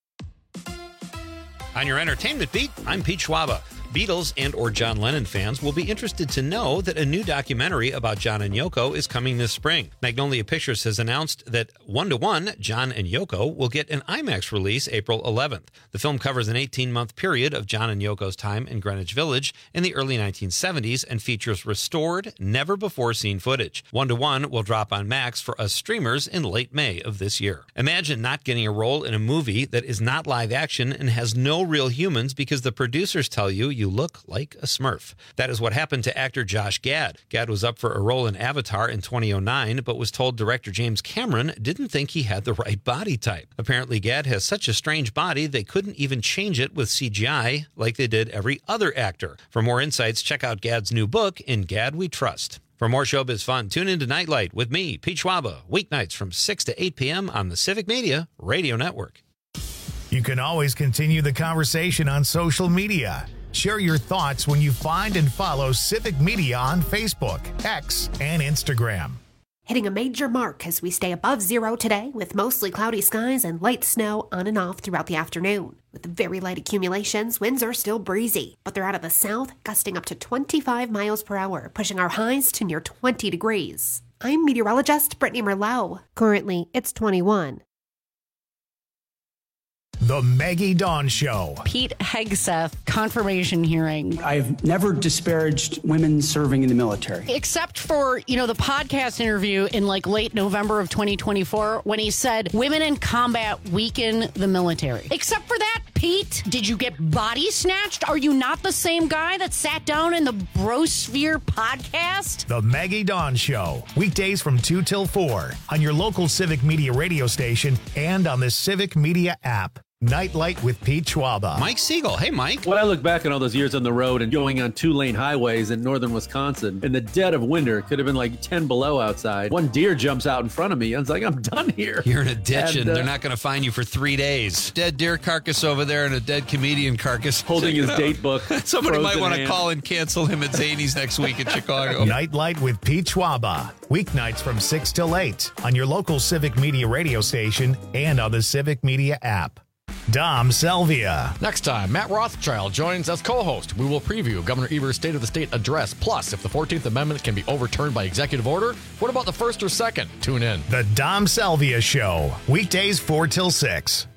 On your entertainment beat, I'm Pete Schwaba. Beatles and or John Lennon fans will be interested to know that a new documentary about John and Yoko is coming this spring. Magnolia Pictures has announced that One to One, John and Yoko, will get an IMAX release April eleventh. The film covers an eighteen-month period of John and Yoko's time in Greenwich Village in the early nineteen seventies and features restored, never-before-seen footage. One to One will drop on Max for us streamers in late May of this year. Imagine not getting a role in a movie that is not live action and has no real humans because the producers tell you you look like a Smurf. That is what happened to actor Josh Gad. Gad was up for a role in Avatar in twenty oh nine, but was told director James Cameron didn't think he had the right body type. Apparently, Gad has such a strange body they couldn't even change it with C G I like they did every other actor. For more insights, check out Gad's new book, In Gad We Trust. For more showbiz fun, tune into Nightlight with me, Pete Schwaba, weeknights from six to eight p.m. on the Civic Media Radio Network. You can always continue the conversation on social media. Share your thoughts when you find and follow Civic Media on Facebook, X, and Instagram. Hitting a major mark as we stay above zero today with mostly cloudy skies and light snow on and off throughout the afternoon. With very light accumulations, winds are still breezy, but they're out of the south, gusting up to twenty-five miles per hour, pushing our highs to near twenty degrees. I'm meteorologist Brittany Merlot. Currently, it's twenty-one. The Maggie Dawn Show. Pete Hegseth, confirmation hearing. I've never disparaged women serving in the military. Except for, you know, the podcast interview in like late November of twenty twenty-four when he said women in combat weaken the military. Except for that, Pete, did you get body snatched? Are you not the same guy that sat down in the Brosphere podcast? The Maggie Dawn Show. Weekdays from two till four on your local Civic Media radio station and on the Civic Media app. Nightlight with Pete Schwaba. Mike Siegel. Hey, Mike. When I look back on all those years on the road and going on two-lane highways in northern Wisconsin, in the dead of winter, it could have been like ten below outside. One deer jumps out in front of me. I was like, I'm done here. You're in a ditch, and, And, uh, they're not going to find you for three days. Dead deer carcass over there and a dead comedian carcass. Holding Check his it out. date book. Somebody might frozen want to hand. call and cancel him at Zany's next week in Chicago. Nightlight with Pete Schwaba. Weeknights from six till eight on your local Civic Media radio station and on the Civic Media app. Dom Selvia. Next time, Matt Rothschild joins as co-host. We will preview Governor Evers' State of the State address. Plus, if the fourteenth Amendment can be overturned by executive order, what about the first or second? Tune in. The Dom Selvia Show. Weekdays four till six.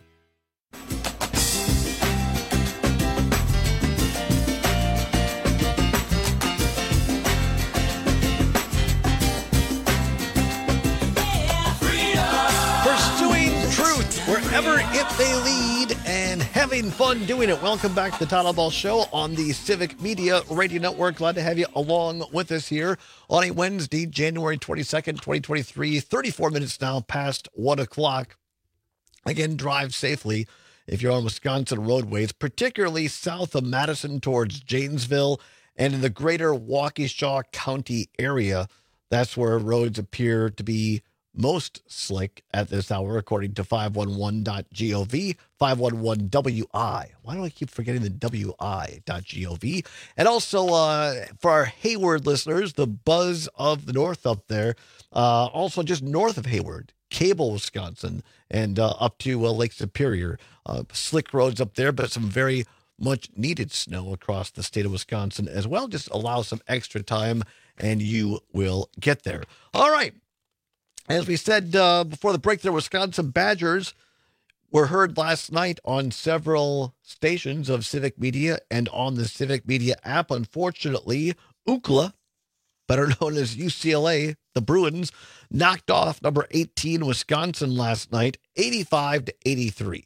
Pursuing truth wherever it may lead and having fun doing it. Welcome back to the Todd Ball Show on the Civic Media Radio Network. Glad to have you along with us here on a Wednesday, January twenty-second, twenty twenty-three. thirty-four minutes now past one o'clock. Again, drive safely if you're on Wisconsin roadways, particularly south of Madison towards Janesville and in the greater Waukesha County area. That's where roads appear to be most slick at this hour, according to five one one dot gov, five one one W I. Why do I keep forgetting the W I dot gov? And also, uh, for our Hayward listeners, the buzz of the north up there, uh, also just north of Hayward, Cable, Wisconsin, and uh, up to uh, Lake Superior. Uh, slick roads up there, but some very much needed snow across the state of Wisconsin as well. Just allow some extra time and you will get there. All right. As we said uh, before the break, the Wisconsin Badgers were heard last night on several stations of Civic Media and on the Civic Media app. Unfortunately, U C L A, better known as U C L A, the Bruins, knocked off number eighteen Wisconsin last night, eighty-five to eighty-three.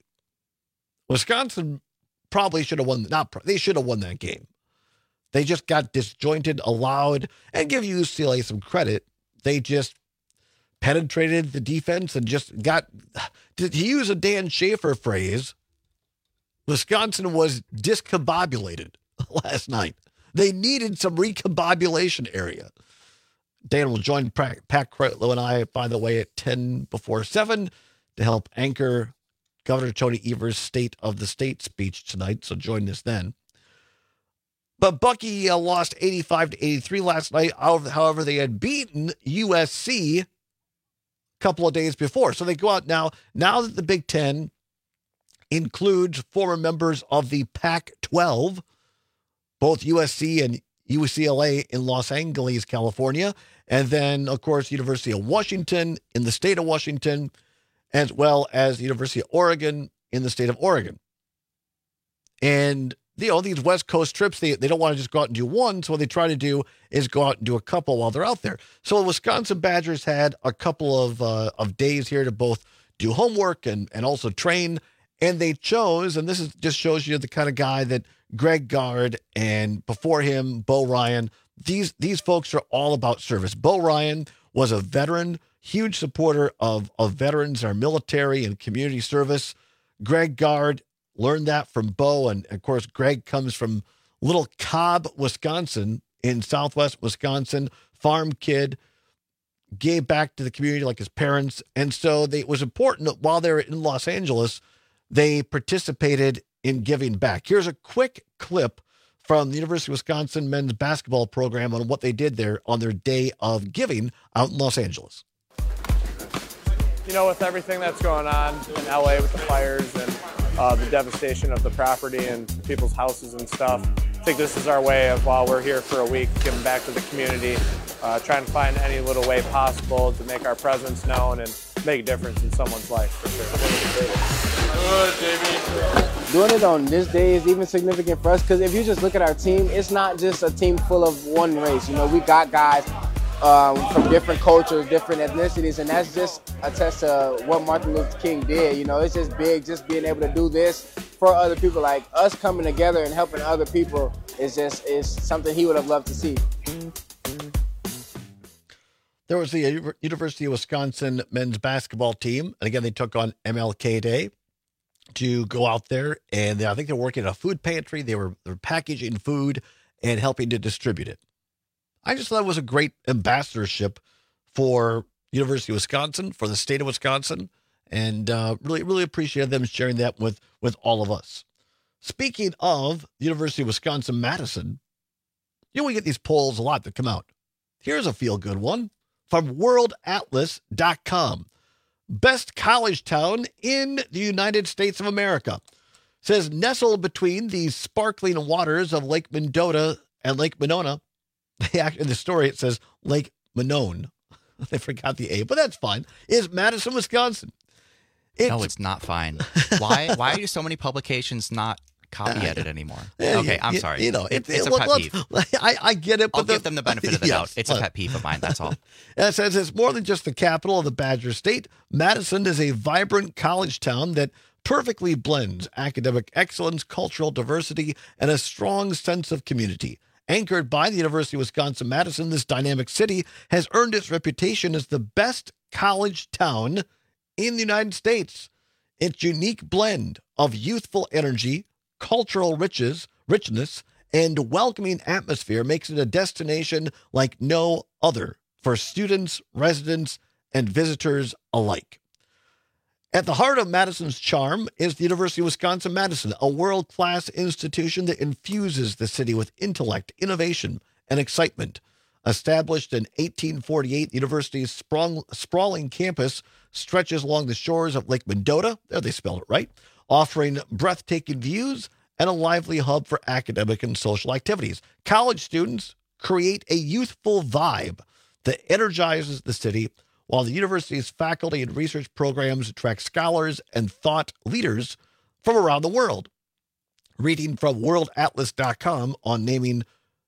Wisconsin probably should have won. Not they should have won that game. They just got disjointed, allowed, and give U C L A some credit. They just penetrated the defense and just got, to use a Dan Schaefer phrase, Wisconsin was discombobulated last night. They needed some recombobulation area. Dan will join Pat Kreitlow and I, by the way, at ten before seven to help anchor Governor Tony Evers' State of the State speech tonight, so join us then. But Bucky uh, lost eighty-five to eighty-three last night. However, they had beaten U S C couple of days before. So they go out now. Now that the Big Ten includes former members of the Pac twelve, both U S C and U C L A in Los Angeles, California, and then, of course, University of Washington in the state of Washington, as well as University of Oregon in the state of Oregon. And you know, these West Coast trips, they, they don't want to just go out and do one. So what they try to do is go out and do a couple while they're out there. So the Wisconsin Badgers had a couple of uh, of days here to both do homework and, and also train. And they chose, and this is just shows you the kind of guy that Greg Gard and before him, Bo Ryan, these, these folks are all about service. Bo Ryan was a veteran, huge supporter of, of veterans, our military and community service. Greg Gard learned that from Bo, and of course, Greg comes from little Cobb, Wisconsin, in southwest Wisconsin, farm kid, gave back to the community like his parents, and so they, it was important that while they were in Los Angeles, they participated in giving back. Here's a quick clip from the University of Wisconsin men's basketball program on what they did there on their day of giving out in Los Angeles. You know, with everything that's going on in L A with the fires and Uh, the devastation of the property and people's houses and stuff. I think this is our way of, while we're here for a week, giving back to the community, uh, trying to find any little way possible to make our presence known and make a difference in someone's life, for sure. Good, Jamie. Doing it on this day is even significant for us because if you just look at our team, it's not just a team full of one race. You know, we got guys Um, from different cultures, different ethnicities, and that's just a test to what Martin Luther King did. You know, it's just big, just being able to do this for other people. Like us coming together and helping other people is just is something he would have loved to see. There was the University of Wisconsin men's basketball team, and again, they took on M L K Day. to go out there, and I think they're working at a food pantry. They were they're packaging food and helping to distribute it. I just thought it was a great ambassadorship for University of Wisconsin, for the state of Wisconsin, and uh, really, really appreciated them sharing that with, with all of us. Speaking of the University of Wisconsin-Madison, you know, we get these polls a lot that come out. Here's a feel-good one from world atlas dot com. Best college town in the United States of America. Says nestled between the sparkling waters of Lake Mendota and Lake Monona. In the story, it says Lake Monone. They forgot the A, but that's fine. Is Madison, Wisconsin. It's, no, it's not fine. Why Why do so many publications not copy edit anymore? Yeah, okay, I'm you, sorry. You know, it, it, it's it, a pet look, peeve. I, I get it. But I'll the, give them the benefit of the yes, doubt. It's a pet peeve of mine, that's all. And it says it's more than just the capital of the Badger State. Madison is a vibrant college town that perfectly blends academic excellence, cultural diversity, and a strong sense of community. Anchored by the University of Wisconsin-Madison, this dynamic city has earned its reputation as the best college town in the United States. Its unique blend of youthful energy, cultural riches, richness, and welcoming atmosphere makes it a destination like no other for students, residents, and visitors alike. At the heart of Madison's charm is the University of Wisconsin-Madison, a world-class institution that infuses the city with intellect, innovation, and excitement. Established in eighteen forty-eight, the university's sprung, sprawling campus stretches along the shores of Lake Mendota, there they spelled it right, offering breathtaking views and a lively hub for academic and social activities. College students create a youthful vibe that energizes the city, while the university's faculty and research programs attract scholars and thought leaders from around the world. Reading from world atlas dot com on naming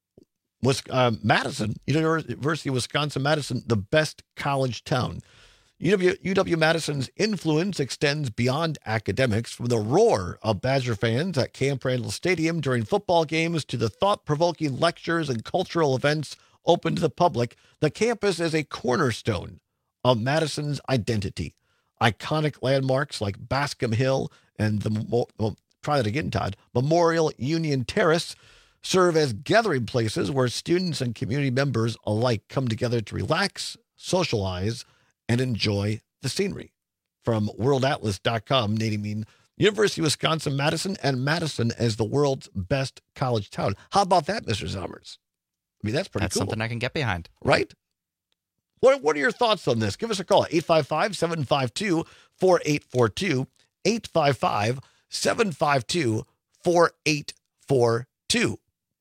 uh, Madison, University of Wisconsin-Madison, the best college town. U W Madison's influence extends beyond academics, from the roar of Badger fans at Camp Randall Stadium during football games to the thought-provoking lectures and cultural events open to the public. The campus is a cornerstone of Madison's identity. Iconic landmarks like Bascom Hill and the, well, try that again, Todd, Memorial Union Terrace serve as gathering places where students and community members alike come together to relax, socialize, and enjoy the scenery. From world atlas dot com, naming University of Wisconsin-Madison and Madison as the world's best college town. How about that, Mister Zommers? I mean, that's pretty That's cool. something I can get behind. Right? What, what are your thoughts on this? Give us a call, eight five five, seven five two, four eight four two, eight five five, seven five two, four eight four two.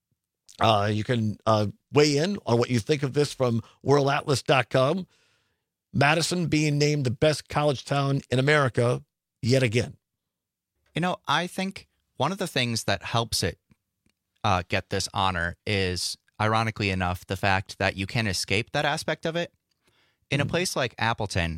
Uh, you can uh, weigh in on what you think of this from world atlas dot com. Madison being named the best college town in America yet again. You know, I think one of the things that helps it uh, get this honor is, ironically enough, the fact that you can escape that aspect of it. In a place like Appleton,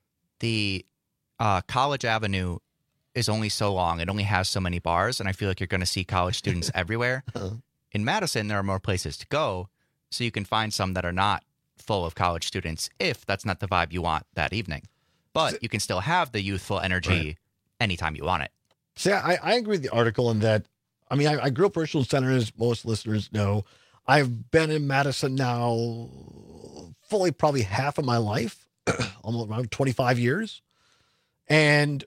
the uh, College Avenue is only so long. It only has so many bars, and I feel like you're going to see college students everywhere. In Madison, there are more places to go, so you can find some that are not full of college students if that's not the vibe you want that evening. But you can still have the youthful energy right. anytime you want it. See, I, I agree with the article in that, I mean, I, I grew up Richland Center, as most listeners know. I've been in Madison now fully probably half of my life, almost around twenty-five years. And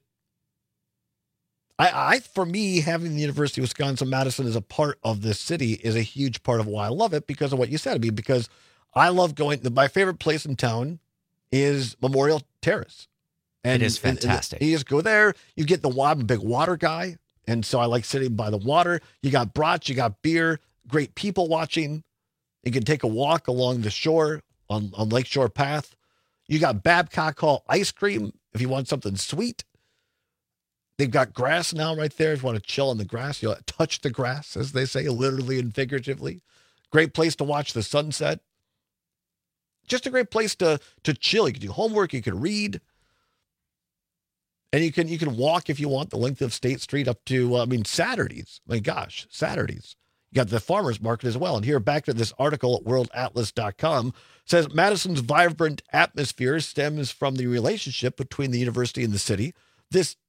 I, I, for me, having the University of Wisconsin-Madison as a part of this city is a huge part of why I love it, because of what you said. I mean, because I love going, my favorite place in town is Memorial Terrace. And it is fantastic. And, and you just go there, you get the, I'm a big water guy, and so I like sitting by the water. You got brats, you got beer, great people watching. You can take a walk along the shore on, on Lakeshore Path. You got Babcock Hall ice cream if you want something sweet. They've got grass now right there. If you want to chill on the grass, you'll touch the grass, as they say, literally and figuratively. Great place to watch the sunset. Just a great place to to chill. You can do homework, you can read. And you can you can walk if you want the length of State Street up to, uh, I mean, Saturdays. My gosh, Saturdays. You got the farmers market as well. And here, back to this article at world atlas dot com, says Madison's vibrant atmosphere stems from the relationship between the university and the city. This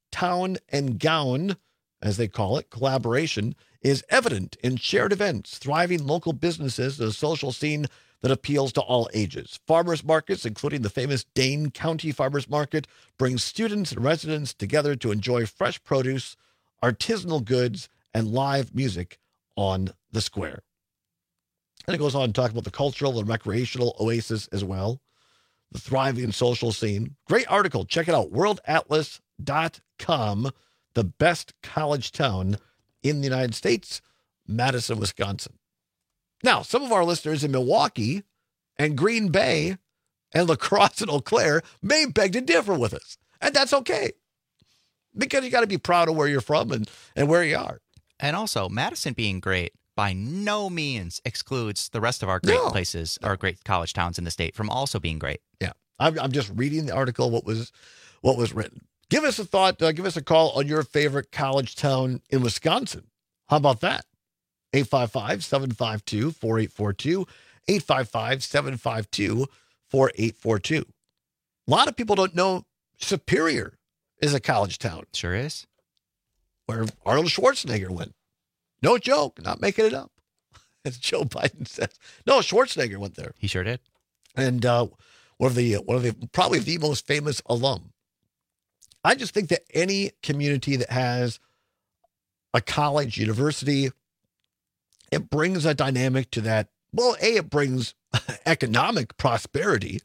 town and gown, as they call it, collaboration, is evident in shared events, thriving local businesses, and a social scene that appeals to all ages. Farmers markets, including the famous Dane County Farmers Market, bring students and residents together to enjoy fresh produce, artisanal goods, and live music on the square. And it goes on to talk about the cultural and recreational oasis as well, the thriving social scene. Great article. Check it out. world atlas dot com, the best college town in the United States, Madison, Wisconsin. Now, some of our listeners in Milwaukee and Green Bay and La Crosse and Eau Claire may beg to differ with us. And that's okay. Because you got to be proud of where you're from and, and where you are. And also, Madison being great by no means excludes the rest of our great No. places, our great college towns in the state from also being great. Yeah. I'm, I'm just reading the article, what was what was written. Give us a thought. Uh, give us a call on your favorite college town in Wisconsin. How about that? eight five five, seven five two, four eight four two, eight five five, seven five two, four eight four two. A lot of people don't know Superior is a college town. Sure is. Where Arnold Schwarzenegger went. No joke, not making it up. As Joe Biden says. No, Schwarzenegger went there. He sure did. And uh, one of the, one of the, probably the most famous alum. I just think that any community that has a college, university, it brings a dynamic to that. Well, A, it brings economic prosperity,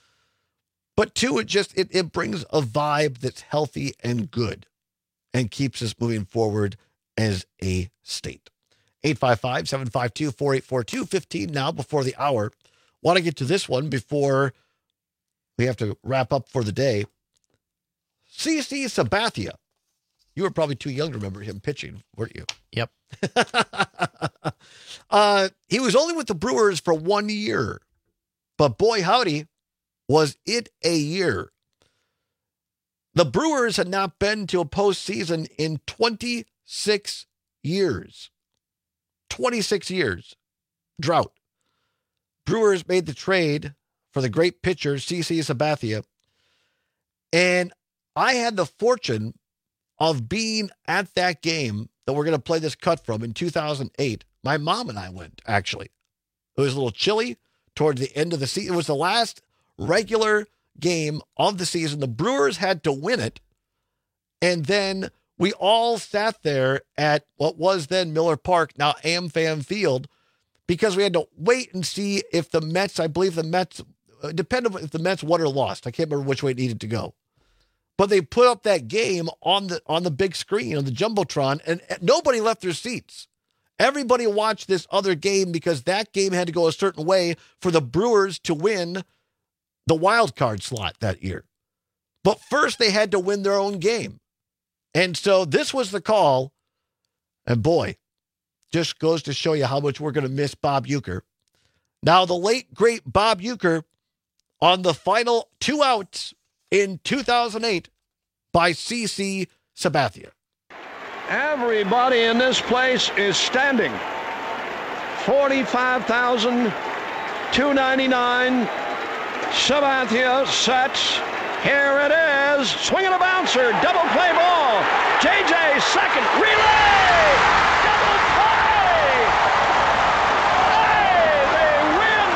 but two, it just, it, it brings a vibe that's healthy and good and keeps us moving forward as a state. eight five five, seven five two, four eight four two, fifteen now before the hour. Want to get to this one before we have to wrap up for the day. C C Sabathia. You were probably too young to remember him pitching, weren't you? Yep. uh, he was only with the Brewers for one year, but boy, howdy, was it a year. The Brewers had not been to a postseason in twenty-six years. twenty-six years. Drought. Brewers made the trade for the great pitcher, C C Sabathia. And I had the fortune of being at that game that we're going to play this cut from in two thousand eight. My mom and I went, actually. It was a little chilly towards the end of the season. It was the last regular game of the season. The Brewers had to win it. And then we all sat there at what was then Miller Park, now AmFam Field, because we had to wait and see if the Mets, I believe the Mets, uh, depended on if the Mets won or lost. I can't remember which way it needed to go. But they put up that game on the on the big screen, on the Jumbotron, and nobody left their seats. Everybody watched this other game because that game had to go a certain way for the Brewers to win the wild card slot that year. But first they had to win their own game. And so this was the call. And boy, just goes to show you how much we're going to miss Bob Uecker. Now, the late, great Bob Uecker on the final two outs in two thousand eight by C C Sabathia. Everybody in this place is standing. forty-five thousand two hundred ninety-nine. Sabathia sets. Here it is. Swinging a bouncer. Double play ball. J J second. Relay. Double play. Hey, they win.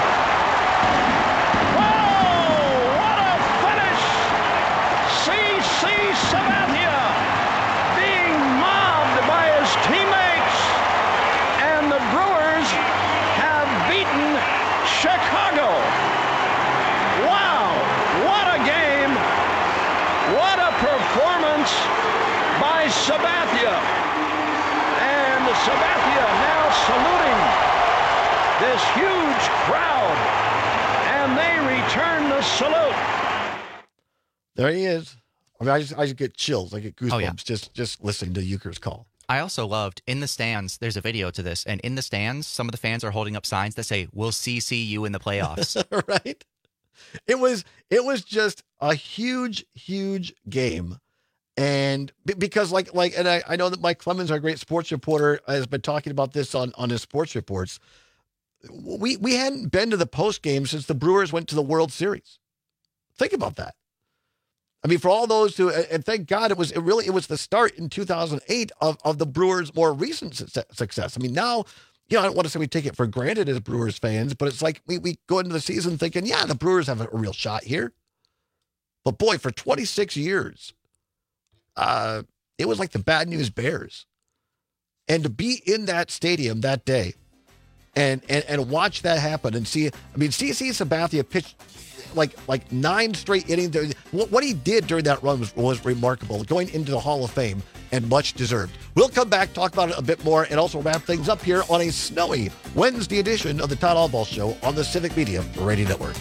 Whoa, what a finish. C C Sabathia being mobbed by his teammates. And the Brewers have beaten Chicago. Wow, what a game. What a performance by Sabathia. And Sabathia now saluting this huge crowd. And they return the salute. There he is. I mean, I just, I just get chills. I get goosebumps Oh, yeah. just, just listening to Uecker's call. I also loved in the stands, there's a video to this, and in the stands, some of the fans are holding up signs that say, "We'll C C you in the playoffs." Right? It was it was just a huge, huge game. And be- because like like and I, I know that Mike Clemens, our great sports reporter, has been talking about this on, on his sports reports. We we hadn't been to the post game since the Brewers went to the World Series. Think about that. I mean, for all those who, and thank God it was, it really, it was the start in two thousand eight of, of the Brewers' more recent success. I mean, now, you know, I don't want to say we take it for granted as Brewers fans, but it's like we, we go into the season thinking, yeah, the Brewers have a real shot here. But boy, for twenty-six years, uh, it was like the Bad News Bears. And to be in that stadium that day and, and, and watch that happen and see, I mean, C C Sabathia pitched like like nine straight innings. What, what he did during that run was, was remarkable, going into the Hall of Fame, and much deserved. We'll come back, talk about it a bit more, and also wrap things up here on a snowy Wednesday edition of the Todd Albaugh Show on the Civic Media Radio Network.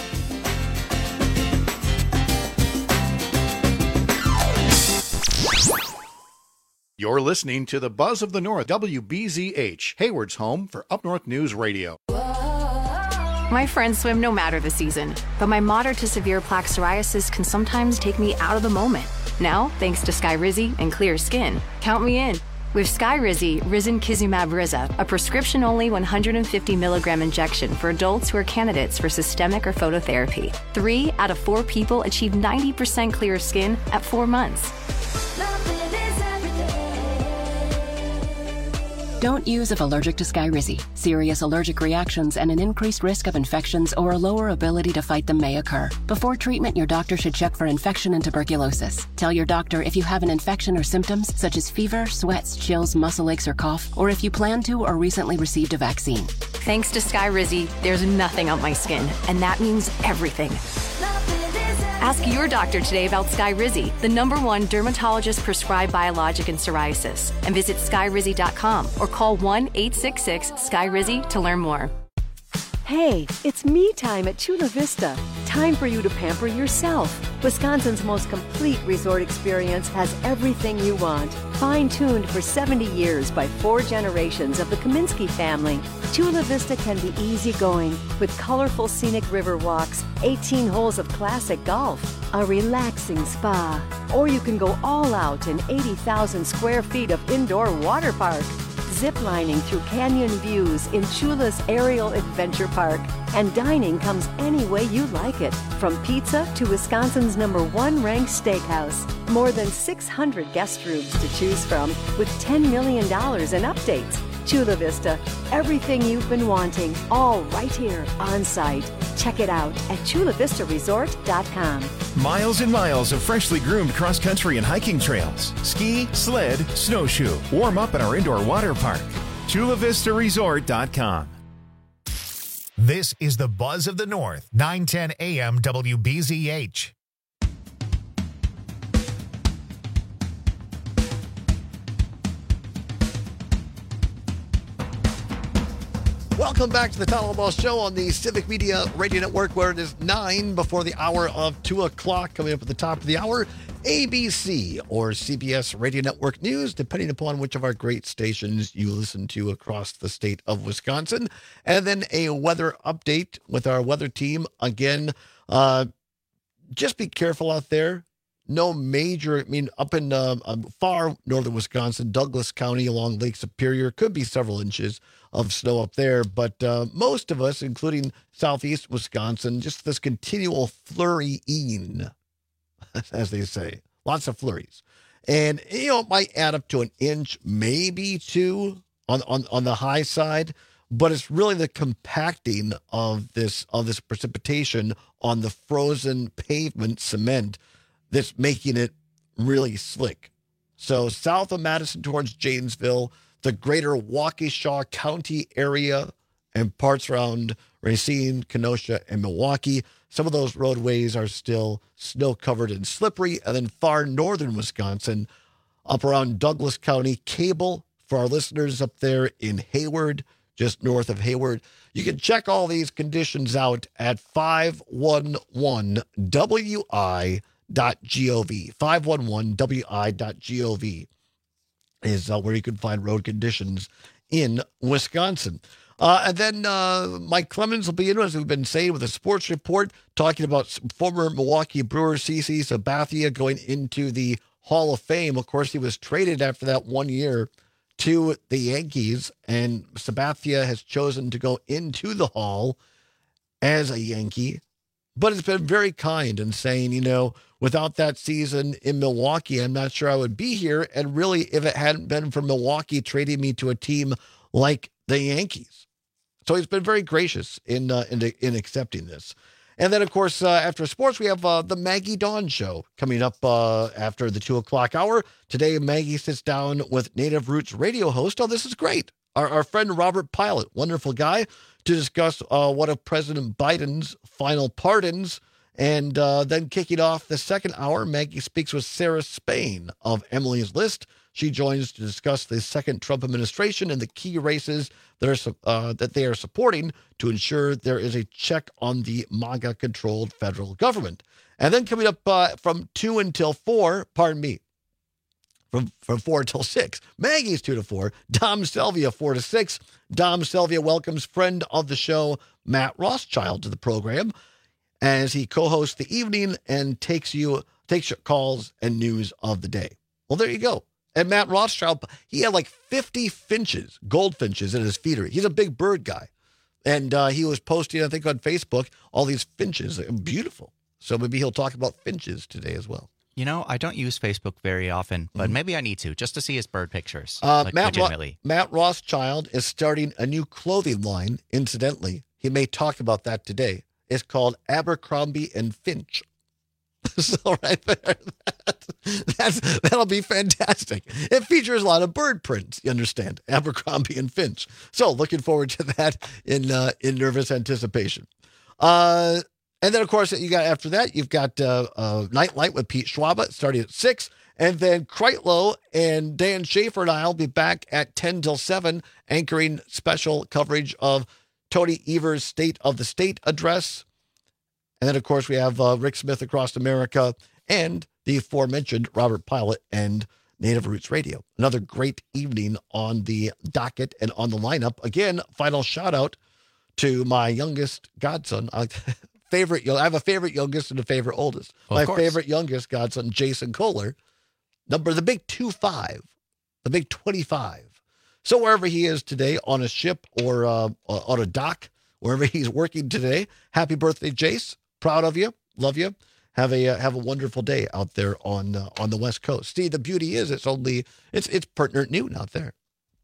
You're listening to the Buzz of the North, W B Z H, Hayward's home for Up North News Radio. My friends swim no matter the season, but my moderate to severe plaque psoriasis can sometimes take me out of the moment. Now, thanks to Skyrizi and clear skin, count me in. With Skyrizi, Risankizumab Riza, a prescription-only one hundred fifty milligram injection for adults who are candidates for systemic or phototherapy. Three out of four people achieve ninety percent clear skin at four months. Don't use if allergic to Skyrizi. Serious allergic reactions and an increased risk of infections or a lower ability to fight them may occur. Before treatment, your doctor should check for infection and tuberculosis. Tell your doctor if you have an infection or symptoms such as fever, sweats, chills, muscle aches, or cough, or if you plan to or recently received a vaccine. Thanks to Skyrizi, there's nothing on my skin, and that means everything. Ask your doctor today about Skyrizi, the number one dermatologist-prescribed biologic in psoriasis, and visit skyrizi dot com or call one eight six six Skyrizi to learn more. Hey, it's me time at Chula Vista. Time for you to pamper yourself. Wisconsin's most complete resort experience has everything you want. Fine-tuned for seventy years by four generations of the Kaminsky family, Chula Vista can be easygoing with colorful scenic river walks, eighteen holes of classic golf, a relaxing spa, or you can go all out in eighty thousand square feet of indoor water park. Ziplining through canyon views in Chula's Aerial Adventure Park. And dining comes any way you like it, from pizza to Wisconsin's number one ranked steakhouse. More than six hundred guest rooms to choose from with ten million dollars in updates. Chula Vista, everything you've been wanting, all right here on site. Check it out at chula vista resort dot com. Miles and miles of freshly groomed cross-country and hiking trails. Ski, sled, snowshoe. Warm up at our indoor water park. chula vista resort dot com. This is the Buzz of the North, nine ten A M W B Z H. Welcome back to the Todd Albaugh Show on the Civic Media Radio Network, where it is nine before the hour of two o'clock. Coming up at the top of the hour, A B C or C B S Radio Network News, depending upon which of our great stations you listen to across the state of Wisconsin. And then a weather update with our weather team. Again, uh, just be careful out there. No major, I mean, up in uh, um, far northern Wisconsin, Douglas County along Lake Superior, could be several inches of snow up there. But uh, most of us, including southeast Wisconsin, just this continual flurrying, as they say. Lots of flurries. And, you know, it might add up to an inch, maybe two on, on, on the high side. But it's really the compacting of this of this precipitation on the frozen pavement cement that's making it really slick. So south of Madison towards Janesville, the greater Waukesha County area and parts around Racine, Kenosha, and Milwaukee, some of those roadways are still snow-covered and slippery. And then far northern Wisconsin, up around Douglas County, Cable, for our listeners up there in Hayward, just north of Hayward. You can check all these conditions out at five one one W I dot gov. five one one W I dot gov is uh, where you can find road conditions in Wisconsin. Uh, and then uh, Mike Clemens will be in, as we've been saying, with a sports report, talking about former Milwaukee Brewer C C Sabathia going into the Hall of Fame. Of course, he was traded after that one year to the Yankees, and Sabathia has chosen to go into the Hall as a Yankee, but has been very kind in saying, you know, without that season in Milwaukee, I'm not sure I would be here. And really, if it hadn't been for Milwaukee trading me to a team like the Yankees. So he's been very gracious in uh, in, in accepting this. And then, of course, uh, after sports, we have uh, the Maggie Dawn Show coming up uh, after the two o'clock hour. Today, Maggie sits down with Native Roots radio host. Oh, this is great. Our, our friend Robert Pilot, wonderful guy, to discuss uh, one of President Biden's final pardons. And uh, then kicking off the second hour, Maggie speaks with Sarah Spain of Emily's List. She joins to discuss the second Trump administration and the key races that are uh, that they are supporting to ensure there is a check on the MAGA-controlled federal government. And then coming up uh, from two until four, pardon me, from, from four until six, Maggie's two to four, Dom Selvia four to six. Dom Selvia welcomes friend of the show, Matt Rothschild, to the program as he co-hosts the evening and takes you takes your calls and news of the day. Well, there you go. And Matt Rothschild, he had like fifty finches, goldfinches in his feeder. He's a big bird guy. And uh, he was posting, I think, on Facebook, all these finches. They're beautiful. So maybe he'll talk about finches today as well. You know, I don't use Facebook very often, but mm-hmm. maybe I need to, just to see his bird pictures. Uh, like, Matt, legitimately. Ro- Matt Rothschild is starting a new clothing line, incidentally. He may talk about that today. It's called Abercrombie and Finch. So right there, that, that's, that'll be fantastic. It features a lot of bird prints, you understand, Abercrombie and Finch. So looking forward to that in uh, in nervous anticipation. Uh, and then, of course, you got after that, you've got uh, uh, Nightlight with Pete Schwaba starting at six. And then Kreitlow and Dan Schaefer and I will be back at ten till seven, anchoring special coverage of Tony Evers' State of the State address. And then, of course, we have uh, Rick Smith Across America and the aforementioned Robert Pilot and Native Roots Radio. Another great evening on the docket and on the lineup. Again, final shout out to my youngest godson. I favorite, I have a favorite youngest and a favorite oldest. Well, my of course. favorite youngest godson, Jason Kohler, number the big two five, the big twenty-five. So wherever he is today, on a ship or uh, on a dock, wherever he's working today, happy birthday, Jace. Proud of you. Love you. Have a uh, have a wonderful day out there on uh, on the West Coast. See, the beauty is it's only it's it's pertinent noon out there.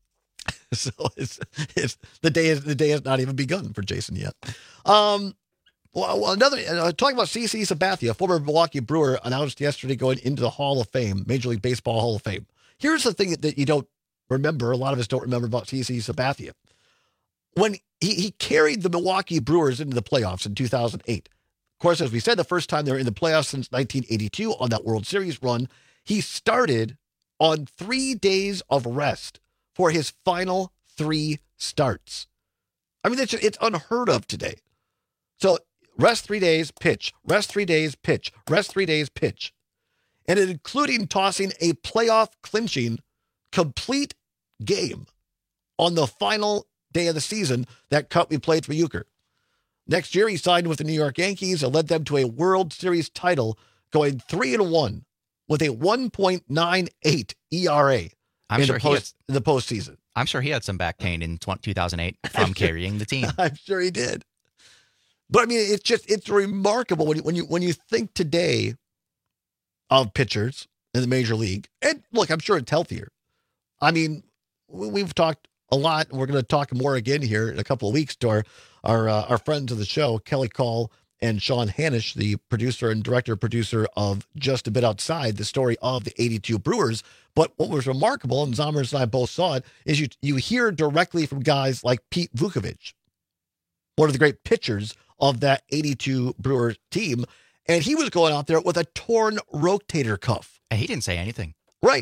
So it's it's the day is the day has not even begun for Jason yet. Um, well, another uh, talking about C C Sabathia, former Milwaukee Brewer, announced yesterday going into the Hall of Fame, Major League Baseball Hall of Fame. Here's the thing that, that you don't remember. A lot of us don't remember about C C Sabathia. When he he carried the Milwaukee Brewers into the playoffs in two thousand eight. Of course, as we said, the first time they were in the playoffs since nineteen eighty-two on that World Series run, he started on three days of rest for his final three starts. I mean, it's, it's unheard of today. So rest three days, pitch, rest three days, pitch, rest three days, pitch. And including tossing a playoff clinching complete game on the final day of the season that Cup we played for Euchre. Next year, he signed with the New York Yankees and led them to a World Series title, going three and one with a one point nine eight E R A I'm in, sure the he post, had, in the postseason. I'm sure he had some back pain in two thousand eight from carrying the team. I'm sure he did. But I mean, it's just it's remarkable when you, when you when you think today of pitchers in the major league. And look, I'm sure it's healthier. I mean, we've talked a lot, and we're going to talk more again here in a couple of weeks to our our, uh, our friends of the show, Kelly Call and Sean Hanish, the producer and director producer of Just a Bit Outside, the story of the eighty-two Brewers. But what was remarkable, and Zommers and I both saw it, is you you hear directly from guys like Pete Vukovich, one of the great pitchers of that eighty-two Brewers team, and he was going out there with a torn rotator cuff. And he didn't say anything. Right.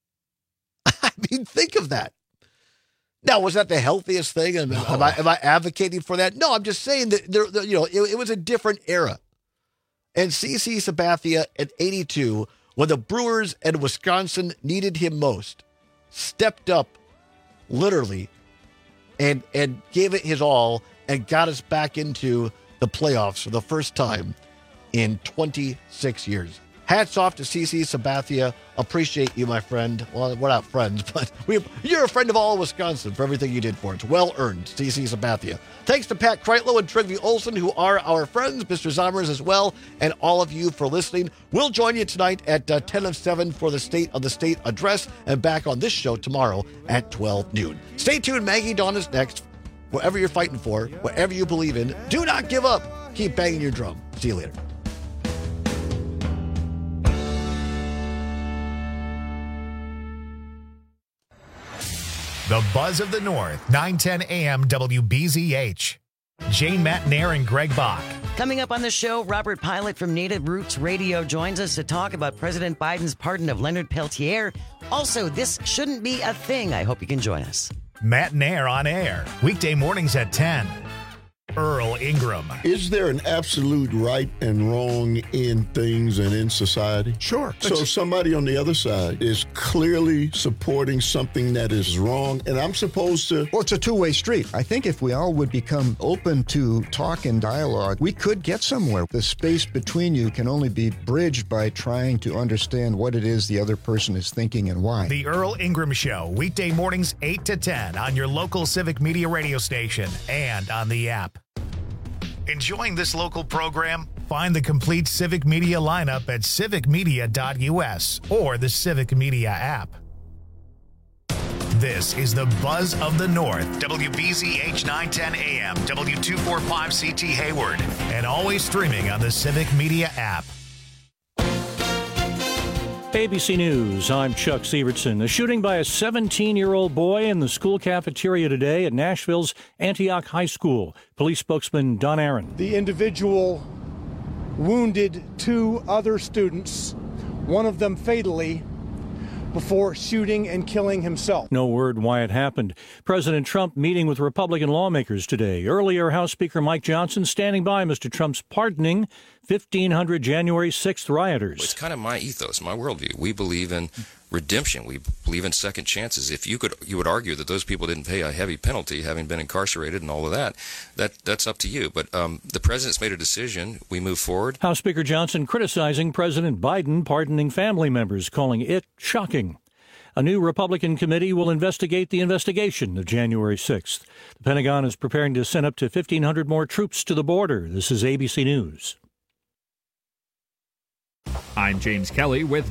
I mean, think of that. Now, was that the healthiest thing? Am, no. am, I, am I advocating for that? No, I'm just saying that there, there, you know, it, it was a different era. And C C Sabathia at eighty-two, when the Brewers and Wisconsin needed him most, stepped up literally and and gave it his all and got us back into the playoffs for the first time in twenty-six years. Hats off to CeCe Sabathia. Appreciate you, my friend. Well, we're not friends, but we, you're a friend of all of Wisconsin for everything you did for us. Well earned, CeCe Sabathia. Thanks to Pat Kreitlow and Trygve Olsen, who are our friends, Mister Zommers as well, and all of you for listening. We'll join you tonight at uh, ten of seven for the State of the State address, and back on this show tomorrow at twelve noon. Stay tuned. Maggie Dawn is next. Whatever you're fighting for, whatever you believe in, do not give up. Keep banging your drum. See you later. The Buzz of the North, nine ten a.m. W B Z H. Jane Matnair and Greg Bach. Coming up on the show, Robert Pilot from Native Roots Radio joins us to talk about President Biden's pardon of Leonard Peltier. Also, this shouldn't be a thing. I hope you can join us. Matnair on air, weekday mornings at ten. Earl Ingram. Is there an absolute right and wrong in things and in society? Sure. So somebody on the other side is clearly supporting something that is wrong, and I'm supposed to... Well, it's a two-way street. I think if we all would become open to talk and dialogue, we could get somewhere. The space between you can only be bridged by trying to understand what it is the other person is thinking and why. The Earl Ingram Show, weekday mornings eight to ten on your local Civic Media radio station and on the app. Enjoying this local program? Find the complete Civic Media lineup at civic media dot u s or the Civic Media app. This is the Buzz of the North, W B Z H nine ten A M, W two forty-five C T Hayward, and always streaming on the Civic Media app. A B C News, I'm Chuck Sievertson. A shooting by a seventeen-year-old boy in the school cafeteria today at Nashville's Antioch High School. Police spokesman Don Aaron. The individual wounded two other students, one of them fatally, before shooting and killing himself. No word why it happened. President Trump meeting with Republican lawmakers today. Earlier, House Speaker Mike Johnson standing by Mister Trump's pardoning fifteen hundred January sixth rioters. It's kind of my ethos, my worldview. We believe in redemption. We believe in second chances. If you could, you would argue that those people didn't pay a heavy penalty, having been incarcerated and all of that. That that's up to you. But um, the president's made a decision. We move forward. House Speaker Johnson criticizing President Biden pardoning family members, calling it shocking. A new Republican committee will investigate the investigation of January sixth. The Pentagon is preparing to send up to fifteen hundred more troops to the border. This is A B C News. I'm James Kelly with